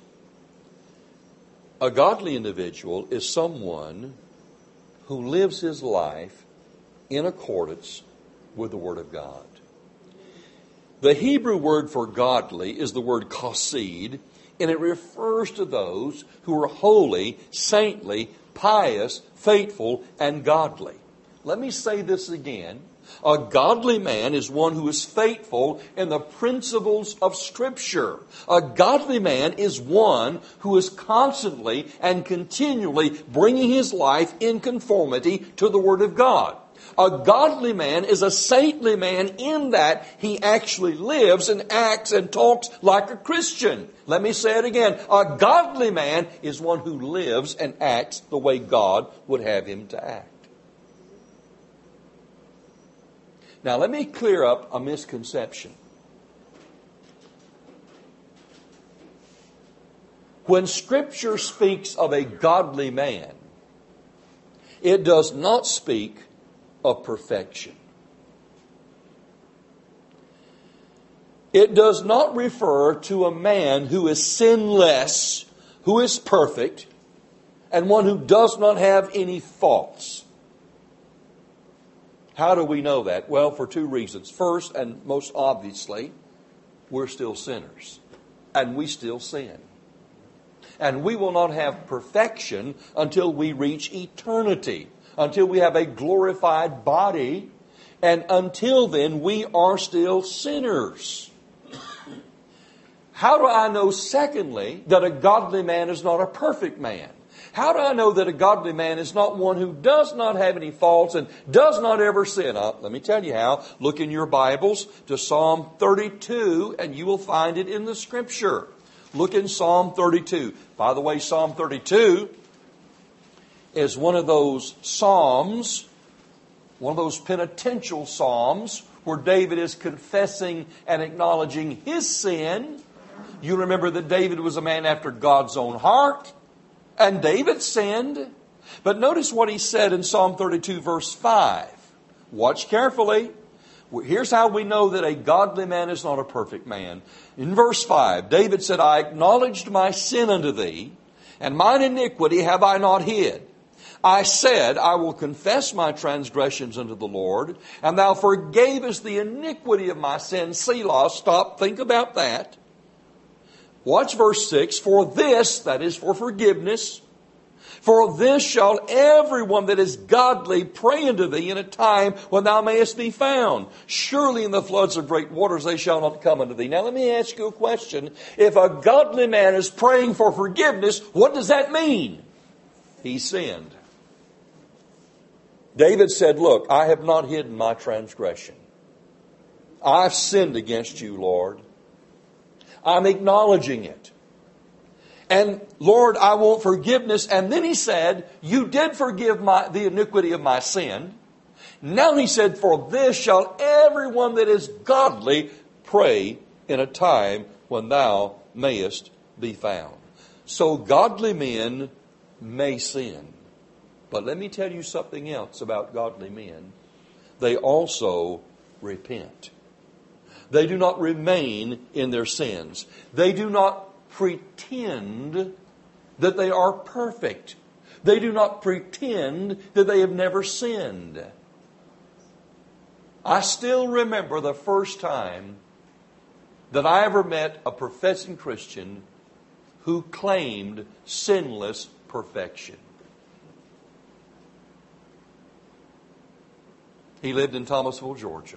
A godly individual is someone who lives his life in accordance with the Word of God. The Hebrew word for godly is the word chassid, and it refers to those who are holy, saintly, pious, faithful, and godly. Let me say this again. A godly man is one who is faithful in the principles of Scripture. A godly man is one who is constantly and continually bringing his life in conformity to the Word of God. A godly man is a saintly man in that he actually lives and acts and talks like a Christian. Let me say it again. A godly man is one who lives and acts the way God would have him to act. Now, let me clear up a misconception. When Scripture speaks of a godly man, it does not speak of perfection. It does not refer to a man who is sinless, who is perfect, and one who does not have any faults. How do we know that? Well, for two reasons. First, and most obviously, we're still sinners. And we still sin. And we will not have perfection until we reach eternity. Until we have a glorified body. And until then, we are still sinners. How do I know, secondly, that a godly man is not a perfect man? How do I know that a godly man is not one who does not have any faults and does not ever sin? Let me tell you how. Look in your Bibles to Psalm 32 and you will find it in the Scripture. Look in Psalm 32. By the way, Psalm 32 is one of those psalms, one of those penitential psalms where David is confessing and acknowledging his sin. You remember that David was a man after God's own heart. And David sinned. But notice what he said in Psalm 32 verse 5. Watch carefully. Here's how we know that a godly man is not a perfect man. In verse 5, David said, I acknowledged my sin unto thee, and mine iniquity have I not hid. I said, I will confess my transgressions unto the Lord, and thou forgavest the iniquity of my sin. Selah. Stop. Think about that. Watch verse 6. For this, that is for forgiveness, for this shall everyone that is godly pray unto thee in a time when thou mayest be found. Surely in the floods of great waters they shall not come unto thee. Now let me ask you a question. If a godly man is praying for forgiveness, what does that mean? He sinned. David said, look, I have not hidden my transgression. I've sinned against you, Lord. I'm acknowledging it. And Lord, I want forgiveness. And then he said, you did forgive the iniquity of my sin. Now he said, for this shall everyone that is godly pray in a time when thou mayest be found. So godly men may sin. But let me tell you something else about godly men. They also repent. They do not remain in their sins. They do not pretend that they are perfect. They do not pretend that they have never sinned. I still remember the first time that I ever met a professing Christian who claimed sinless perfection. He lived in Thomasville, Georgia.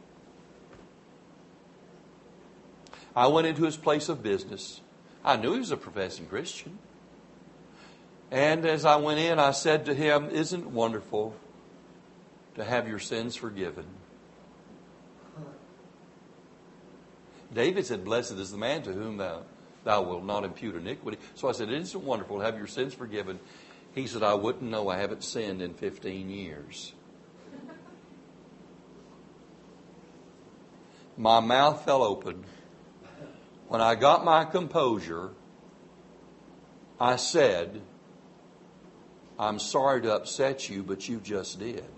I went into his place of business. I knew he was a professing Christian. And as I went in, I said to him, "Isn't it wonderful to have your sins forgiven?" David said, "Blessed is the man to whom thou wilt not impute iniquity." So I said, "Isn't it wonderful to have your sins forgiven?" He said, "I wouldn't know. I haven't sinned in 15 years. My mouth fell open. When I got my composure, I said, "I'm sorry to upset you, but you just did.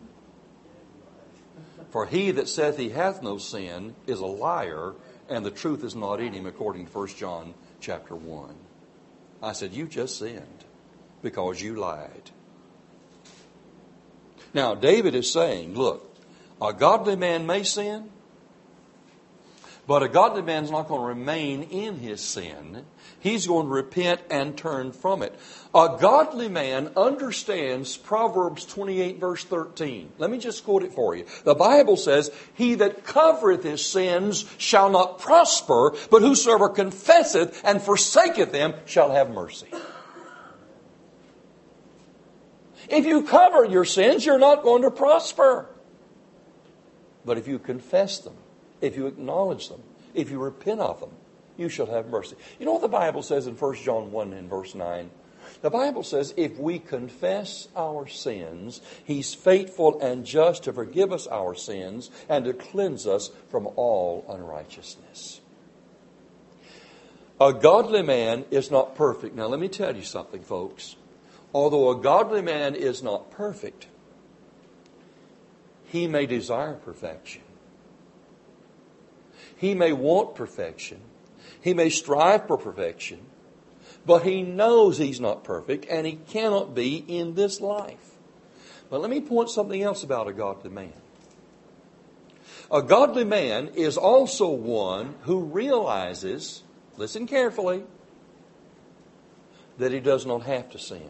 For he that saith he hath no sin is a liar, and the truth is not in him," according to 1 John chapter 1. I said, "You just sinned because you lied." Now, David is saying, look, a godly man may sin, but a godly man is not going to remain in his sin. He's going to repent and turn from it. A godly man understands Proverbs 28 verse 13. Let me just quote it for you. The Bible says, "He that covereth his sins shall not prosper, but whosoever confesseth and forsaketh them shall have mercy." If you cover your sins, you're not going to prosper. But if you confess them, if you acknowledge them, if you repent of them, you shall have mercy. You know what the Bible says in 1 John 1 and verse 9? The Bible says, if we confess our sins, He's faithful and just to forgive us our sins and to cleanse us from all unrighteousness. A godly man is not perfect. Now let me tell you something, folks. Although a godly man is not perfect, he may desire perfection. He may want perfection. He may strive for perfection. But he knows he's not perfect and he cannot be in this life. But let me point something else about a godly man. A godly man is also one who realizes, listen carefully, that he does not have to sin.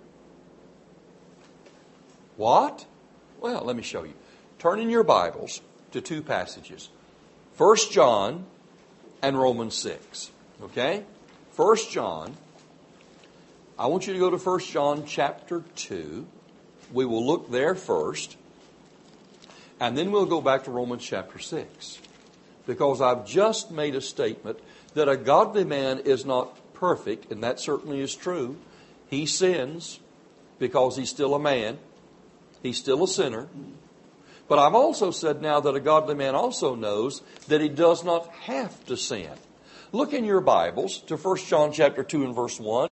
What? Well, let me show you. Turn in your Bibles to two passages. 1 John and Romans 6. Okay? 1 John. I want you to go to 1 John chapter 2. We will look there first. And then we'll go back to Romans chapter 6. Because I've just made a statement that a godly man is not perfect, and that certainly is true. He sins because he's still a man. He's still a sinner. But I've also said now that a godly man also knows that he does not have to sin. Look in your Bibles to 1 John chapter 2 and verse 1.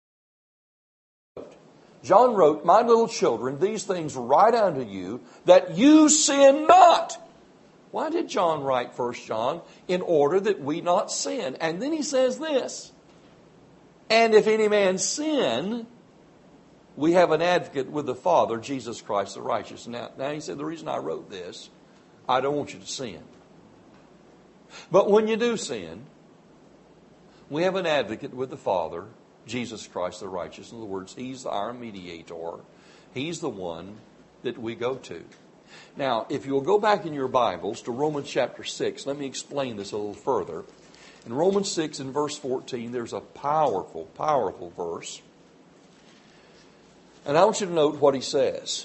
John wrote, "My little children, these things write unto you, that you sin not." Why did John write 1 John? In order that we not sin. And then he says this, "And if any man sin, we have an advocate with the Father, Jesus Christ the righteous." Now he said, the reason I wrote this, I don't want you to sin. But when you do sin, we have an advocate with the Father, Jesus Christ the righteous. In other words, He's our mediator. He's the one that we go to. Now, if you'll go back in your Bibles to Romans chapter 6, let me explain this a little further. In Romans 6 and verse 14, there's a powerful, powerful verse. And I want you to note what he says.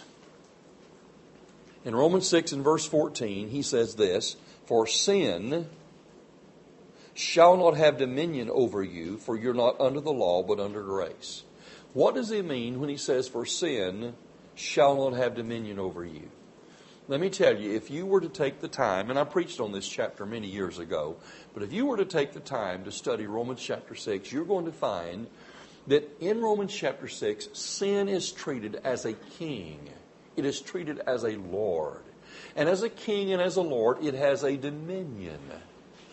In Romans 6 and verse 14, he says this, "For sin shall not have dominion over you, for you're not under the law, but under grace." What does he mean when he says, "For sin shall not have dominion over you"? Let me tell you, if you were to take the time, and I preached on this chapter many years ago, but if you were to take the time to study Romans chapter 6, you're going to find that in Romans chapter 6, sin is treated as a king. It is treated as a lord. And as a king and as a lord, it has a dominion.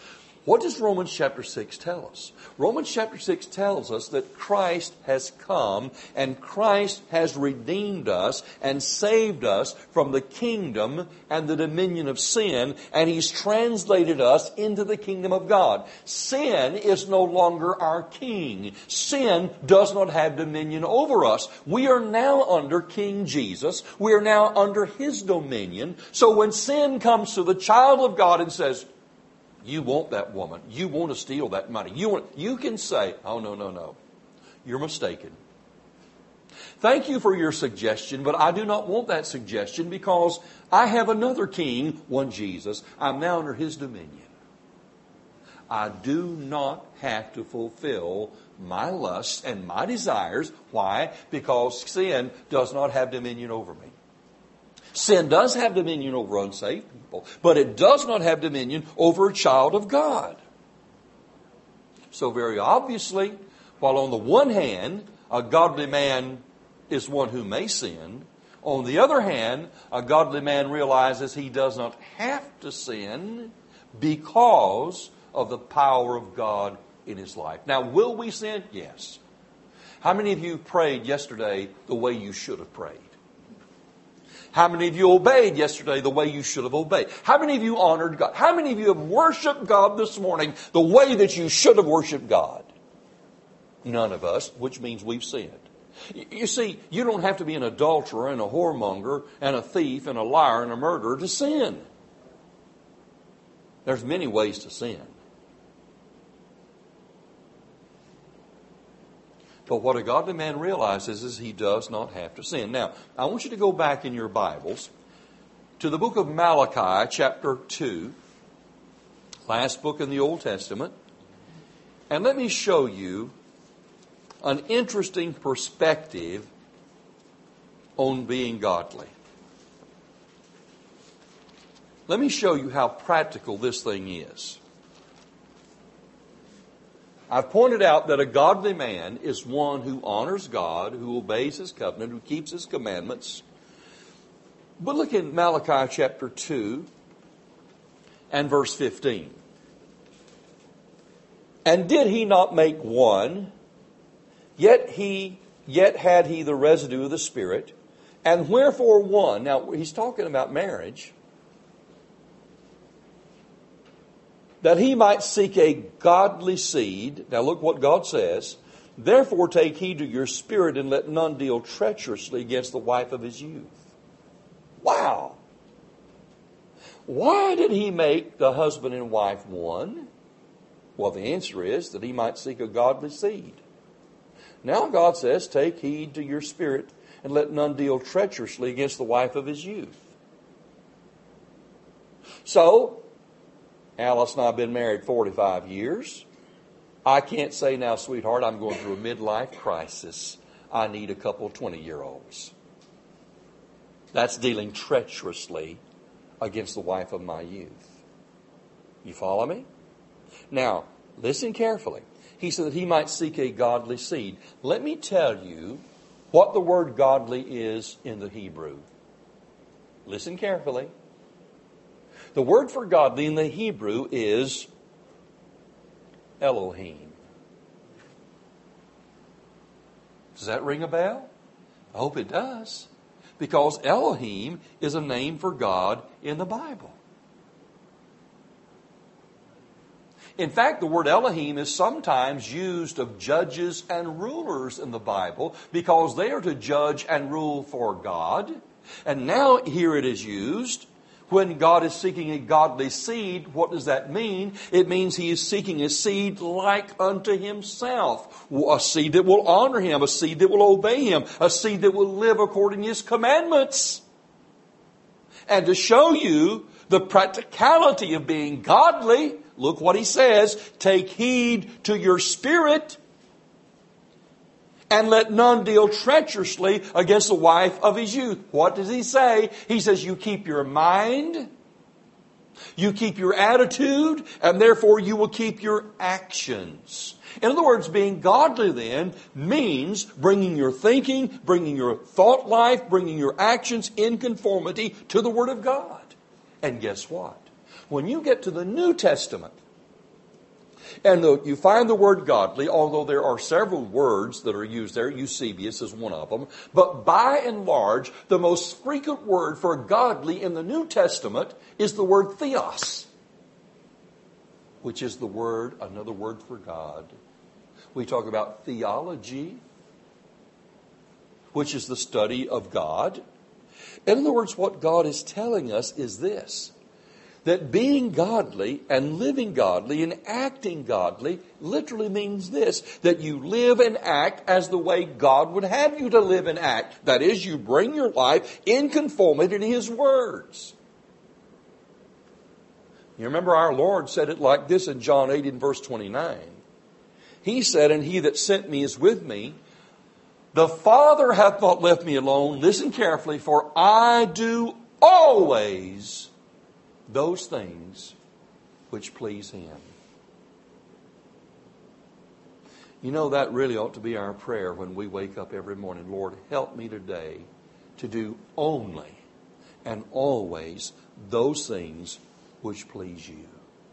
What does Romans chapter 6 tell us? Romans chapter 6 tells us that Christ has come and Christ has redeemed us and saved us from the kingdom and the dominion of sin, and He's translated us into the kingdom of God. Sin is no longer our king. Sin does not have dominion over us. We are now under King Jesus. We are now under His dominion. So when sin comes to the child of God and says, you want that woman. You want to steal that money. You can say, oh, no. You're mistaken. Thank you for your suggestion, but I do not want that suggestion because I have another king, one Jesus. I'm now under His dominion. I do not have to fulfill my lusts and my desires. Why? Because sin does not have dominion over me. Sin does have dominion over unsaved people, but it does not have dominion over a child of God. So very obviously, while on the one hand, a godly man is one who may sin, on the other hand, a godly man realizes he does not have to sin because of the power of God in his life. Now, will we sin? Yes. How many of you prayed yesterday the way you should have prayed? How many of you obeyed yesterday the way you should have obeyed? How many of you honored God? How many of you have worshiped God this morning the way that you should have worshiped God? None of us, which means we've sinned. You see, you don't have to be an adulterer and a whoremonger and a thief and a liar and a murderer to sin. There's many ways to sin. But what a godly man realizes is he does not have to sin. Now, I want you to go back in your Bibles to the book of Malachi, chapter 2, last book in the Old Testament. And let me show you an interesting perspective on being godly. Let me show you how practical this thing is. I've pointed out that a godly man is one who honors God, who obeys His covenant, who keeps His commandments. But look in Malachi chapter 2 and verse 15. And did He not make one, yet had He the residue of the Spirit, and wherefore one? Now, He's talking about marriage. That He might seek a godly seed. Now look what God says. Therefore take heed to your spirit, and let none deal treacherously against the wife of his youth. Wow! Why did He make the husband and wife one? Well, the answer is that He might seek a godly seed. Now God says, take heed to your spirit, and let none deal treacherously against the wife of his youth. So, Alice and I have been married 45 years. I can't say now, sweetheart, I'm going through a midlife crisis. I need a couple of 20-year-olds. That's dealing treacherously against the wife of my youth. You follow me? Now, listen carefully. He said that He might seek a godly seed. Let me tell you what the word godly is in the Hebrew. Listen carefully. The word for godly in the Hebrew is Elohim. Does that ring a bell? I hope it does. Because Elohim is a name for God in the Bible. In fact, the word Elohim is sometimes used of judges and rulers in the Bible because they are to judge and rule for God. And now here it is used. When God is seeking a godly seed, what does that mean? It means He is seeking a seed like unto Himself. A seed that will honor Him, a seed that will obey Him, a seed that will live according to His commandments. And to show you the practicality of being godly, look what He says, take heed to your spirit, and let none deal treacherously against the wife of his youth. What does He say? He says you keep your mind, you keep your attitude, and therefore you will keep your actions. In other words, being godly then means bringing your thinking, bringing your thought life, bringing your actions in conformity to the Word of God. And guess what? When you get to the New Testament, And you find the word godly, although there are several words that are used there. Eusebius is one of them. But by and large, the most frequent word for godly in the New Testament is the word theos, which is another word for God. We talk about theology, which is the study of God. In other words, what God is telling us is this, that being godly and living godly and acting godly literally means this, that you live and act as the way God would have you to live and act. That is, you bring your life in conformity to His words. You remember our Lord said it like this in John 8 and verse 29. He said, "And He that sent me is with me. The Father hath not left me alone." Listen carefully, "for I do always those things which please Him." You know, that really ought to be our prayer when we wake up every morning. Lord, help me today to do only and always those things which please You.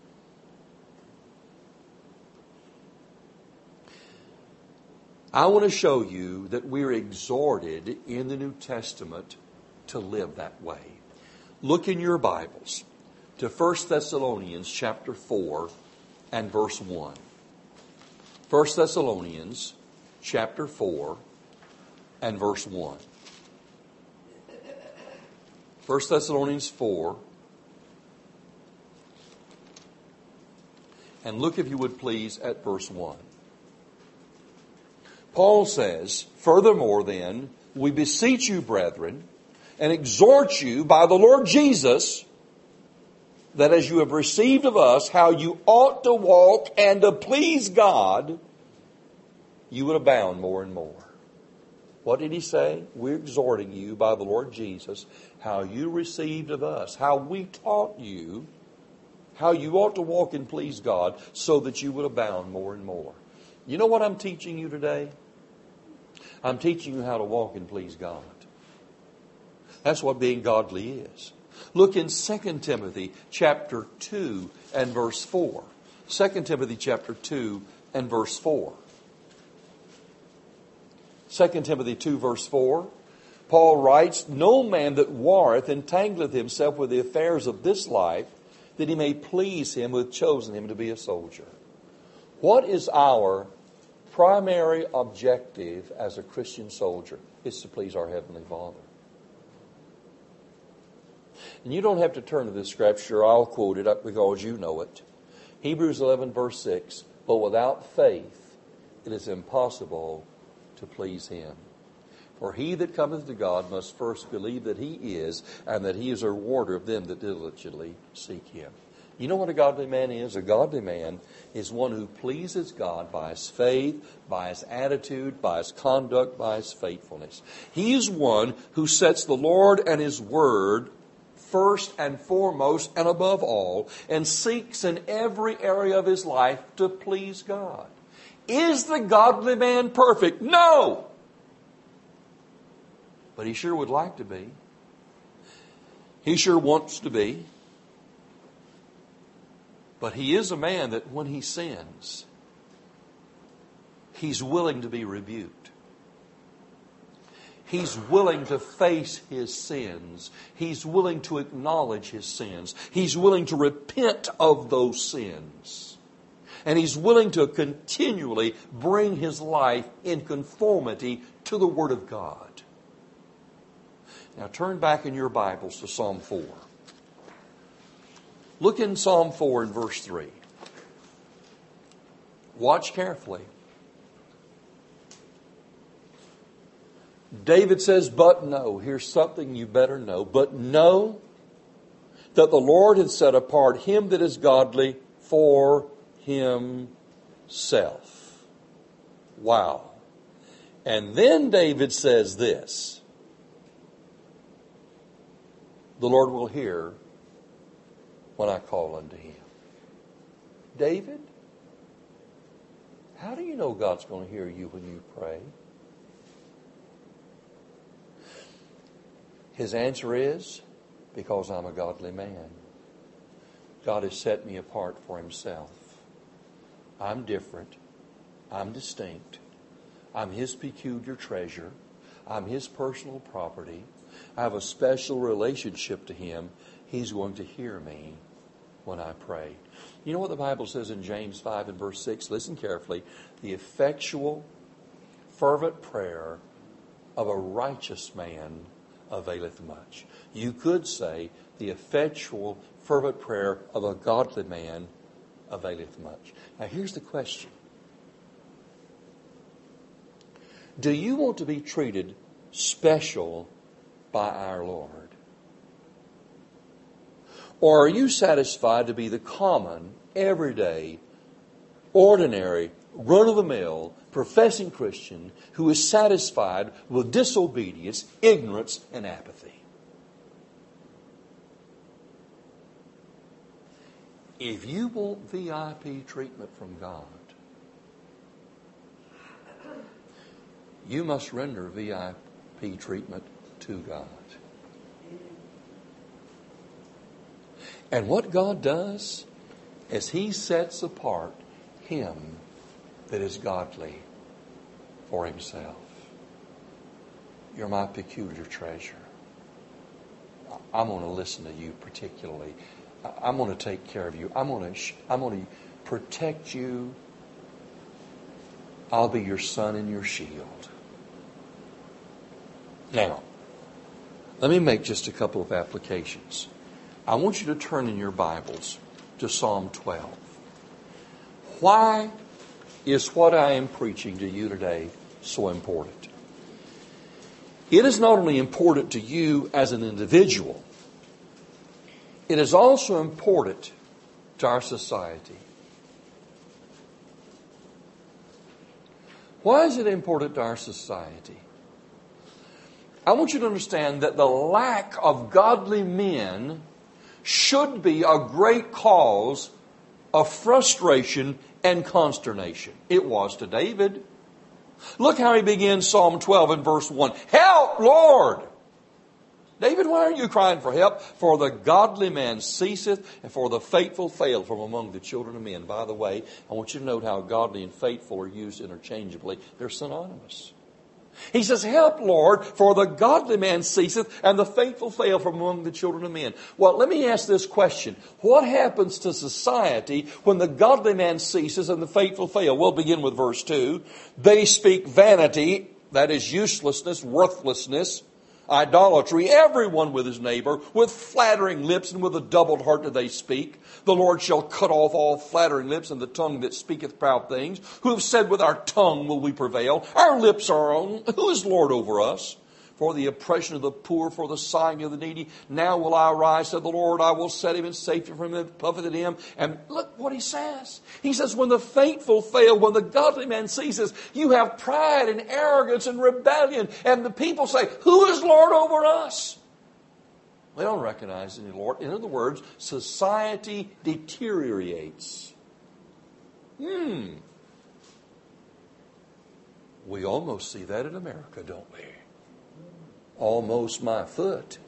I want to show you that we're exhorted in the New Testament to live that way. Look in your Bibles to 1 Thessalonians chapter 4 and verse 1. 1 Thessalonians chapter 4 and verse 1. 1 Thessalonians 4. And look, if you would please, at verse 1. Paul says, "Furthermore then, we beseech you, brethren, and exhort you by the Lord Jesus, that as you have received of us how you ought to walk and to please God, you would abound more and more." What did he say? We're exhorting you by the Lord Jesus, how you received of us, how we taught you, how you ought to walk and please God, so that you would abound more and more. You know what I'm teaching you today? I'm teaching you how to walk and please God. That's what being godly is. Look in 2 Timothy chapter 2 and verse 4. 2 Timothy chapter 2 and verse 4. 2 Timothy 2 verse 4. Paul writes, "No man that warreth entangleth himself with the affairs of this life, that he may please him who hath chosen him to be a soldier." What is our primary objective as a Christian soldier? It's to please our Heavenly Father. And you don't have to turn to this scripture. I'll quote it up because you know it. Hebrews 11 verse 6. "But without faith it is impossible to please Him. For he that cometh to God must first believe that He is, and that He is a rewarder of them that diligently seek Him." You know what a godly man is? A godly man is one who pleases God by his faith, by his attitude, by his conduct, by his faithfulness. He is one who sets the Lord and His Word first and foremost and above all, and seeks in every area of his life to please God. Is the godly man perfect? No! But he sure would like to be. He sure wants to be. But he is a man that when he sins, he's willing to be rebuked. He's willing to face his sins. He's willing to acknowledge his sins. He's willing to repent of those sins. And he's willing to continually bring his life in conformity to the Word of God. Now turn back in your Bibles to Psalm 4. Look in Psalm 4 and verse 3. Watch carefully. David says, "But know," here's something you better know, "but know that the Lord hath set apart him that is godly for Himself." Wow. And then David says this, "The Lord will hear when I call unto Him." David, how do you know God's going to hear you when you pray? His answer is, because I'm a godly man. God has set me apart for Himself. I'm different. I'm distinct. I'm His peculiar treasure. I'm His personal property. I have a special relationship to Him. He's going to hear me when I pray. You know what the Bible says in James 5 and verse 6? Listen carefully. The effectual, fervent prayer of a righteous man availeth much. You could say the effectual, fervent prayer of a godly man availeth much. Now here's the question. Do you want to be treated special by our Lord? Or are you satisfied to be the common, everyday, ordinary, run-of-the-mill, professing Christian who is satisfied with disobedience, ignorance, and apathy? If you want VIP treatment from God, you must render VIP treatment to God. And what God does is He sets apart him that is godly for Himself. You're my peculiar treasure. I'm going to listen to you particularly. I'm going to take care of you. I'm going to protect you. I'll be your son and your shield. Now, let me make just a couple of applications. I want you to turn in your Bibles to Psalm 12. Why is what I am preaching to you today so important? It is not only important to you as an individual, it is also important to our society. Why is it important to our society? I want you to understand that the lack of godly men should be a great cause of frustration and consternation. It was to David. Look how he begins Psalm 12 and verse 1. Help, Lord! David, why are you crying for help? For the godly man ceaseth, and for the faithful fail from among the children of men. By the way, I want you to note how godly and faithful are used interchangeably. They're synonymous. He says, help, Lord, for the godly man ceaseth, and the faithful fail from among the children of men. Well, let me ask this question. What happens to society when the godly man ceases and the faithful fail? We'll begin with verse 2. They speak vanity, that is uselessness, worthlessness, idolatry, everyone with his neighbor, with flattering lips and with a doubled heart do they speak. The Lord shall cut off all flattering lips and the tongue that speaketh proud things. Who have said with our tongue will we prevail? Our lips are our own. Who is Lord over us? For the oppression of the poor, for the sighing of the needy. Now will I arise, said the Lord. I will set him in safety from him that puffeth at him. And look what he says. He says, when the faithful fail, when the godly man ceases, you have pride and arrogance and rebellion. And the people say, who is Lord over us? They don't recognize any Lord. In other words, society deteriorates. We almost see that in America, don't we? Almost my foot.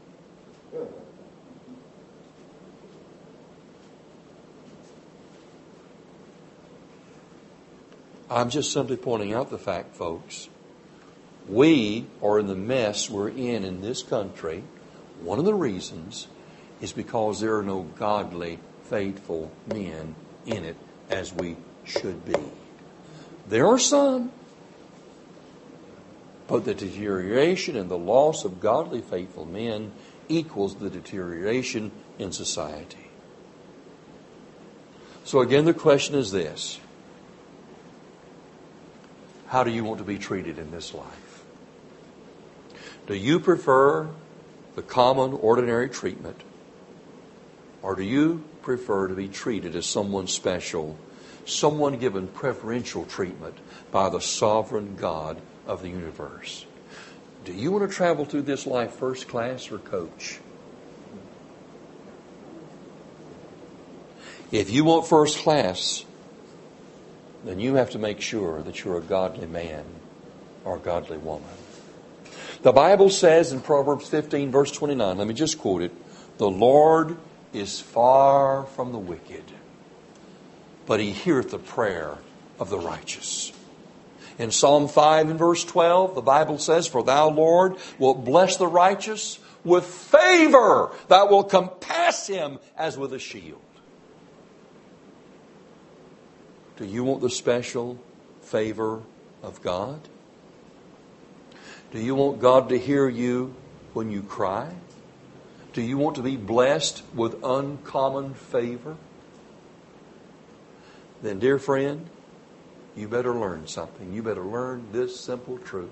I'm just simply pointing out the fact, folks. We are in the mess we're in this country. One of the reasons is because there are no godly, faithful men in it as we should be. There are some. But the deterioration and the loss of godly, faithful men equals the deterioration in society. So again, the question is this. How do you want to be treated in this life? Do you prefer the common, ordinary treatment? Or do you prefer to be treated as someone special, someone given preferential treatment by the sovereign God of the universe? Do you want to travel through this life first class or coach? If you want first class, then you have to make sure that you're a godly man or a godly woman. The Bible says in Proverbs 15 verse 29, let me just quote it, the Lord is far from the wicked, but He heareth the prayer of the righteous. In Psalm 5 and verse 12, the Bible says, For Thou, Lord, wilt bless the righteous with favor. Thou wilt compass him as with a shield. Do you want the special favor of God? Do you want God to hear you when you cry? Do you want to be blessed with uncommon favor? Then, dear friend, you better learn something. You better learn this simple truth.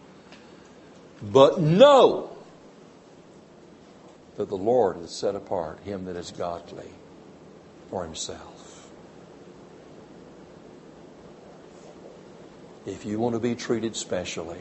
But know that the Lord has set apart him that is godly for Himself. If you want to be treated specially,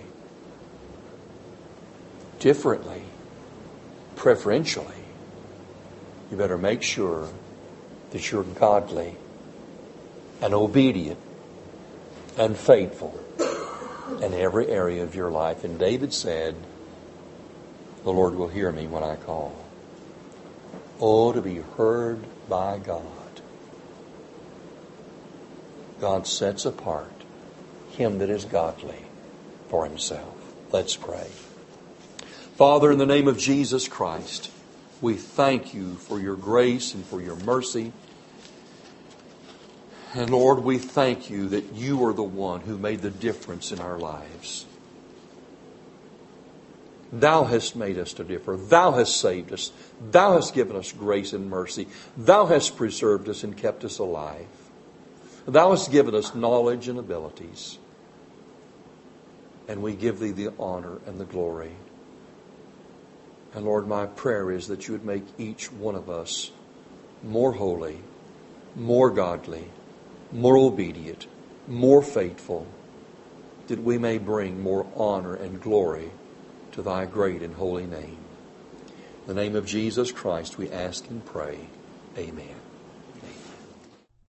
differently, preferentially, you better make sure that you're godly and obedient and faithful in every area of your life. And David said, the Lord will hear me when I call. Oh, to be heard by God. God sets apart him that is godly for Himself. Let's pray. Father, in the name of Jesus Christ, we thank You for Your grace and for Your mercy. And Lord, we thank You that You are the one who made the difference in our lives. Thou hast made us to differ. Thou hast saved us. Thou hast given us grace and mercy. Thou hast preserved us and kept us alive. Thou hast given us knowledge and abilities. And we give Thee the honor and the glory. And Lord, my prayer is that You would make each one of us more holy, more godly, more obedient, more faithful, that we may bring more honor and glory to Thy great and holy name. In the name of Jesus Christ we ask and pray. Amen.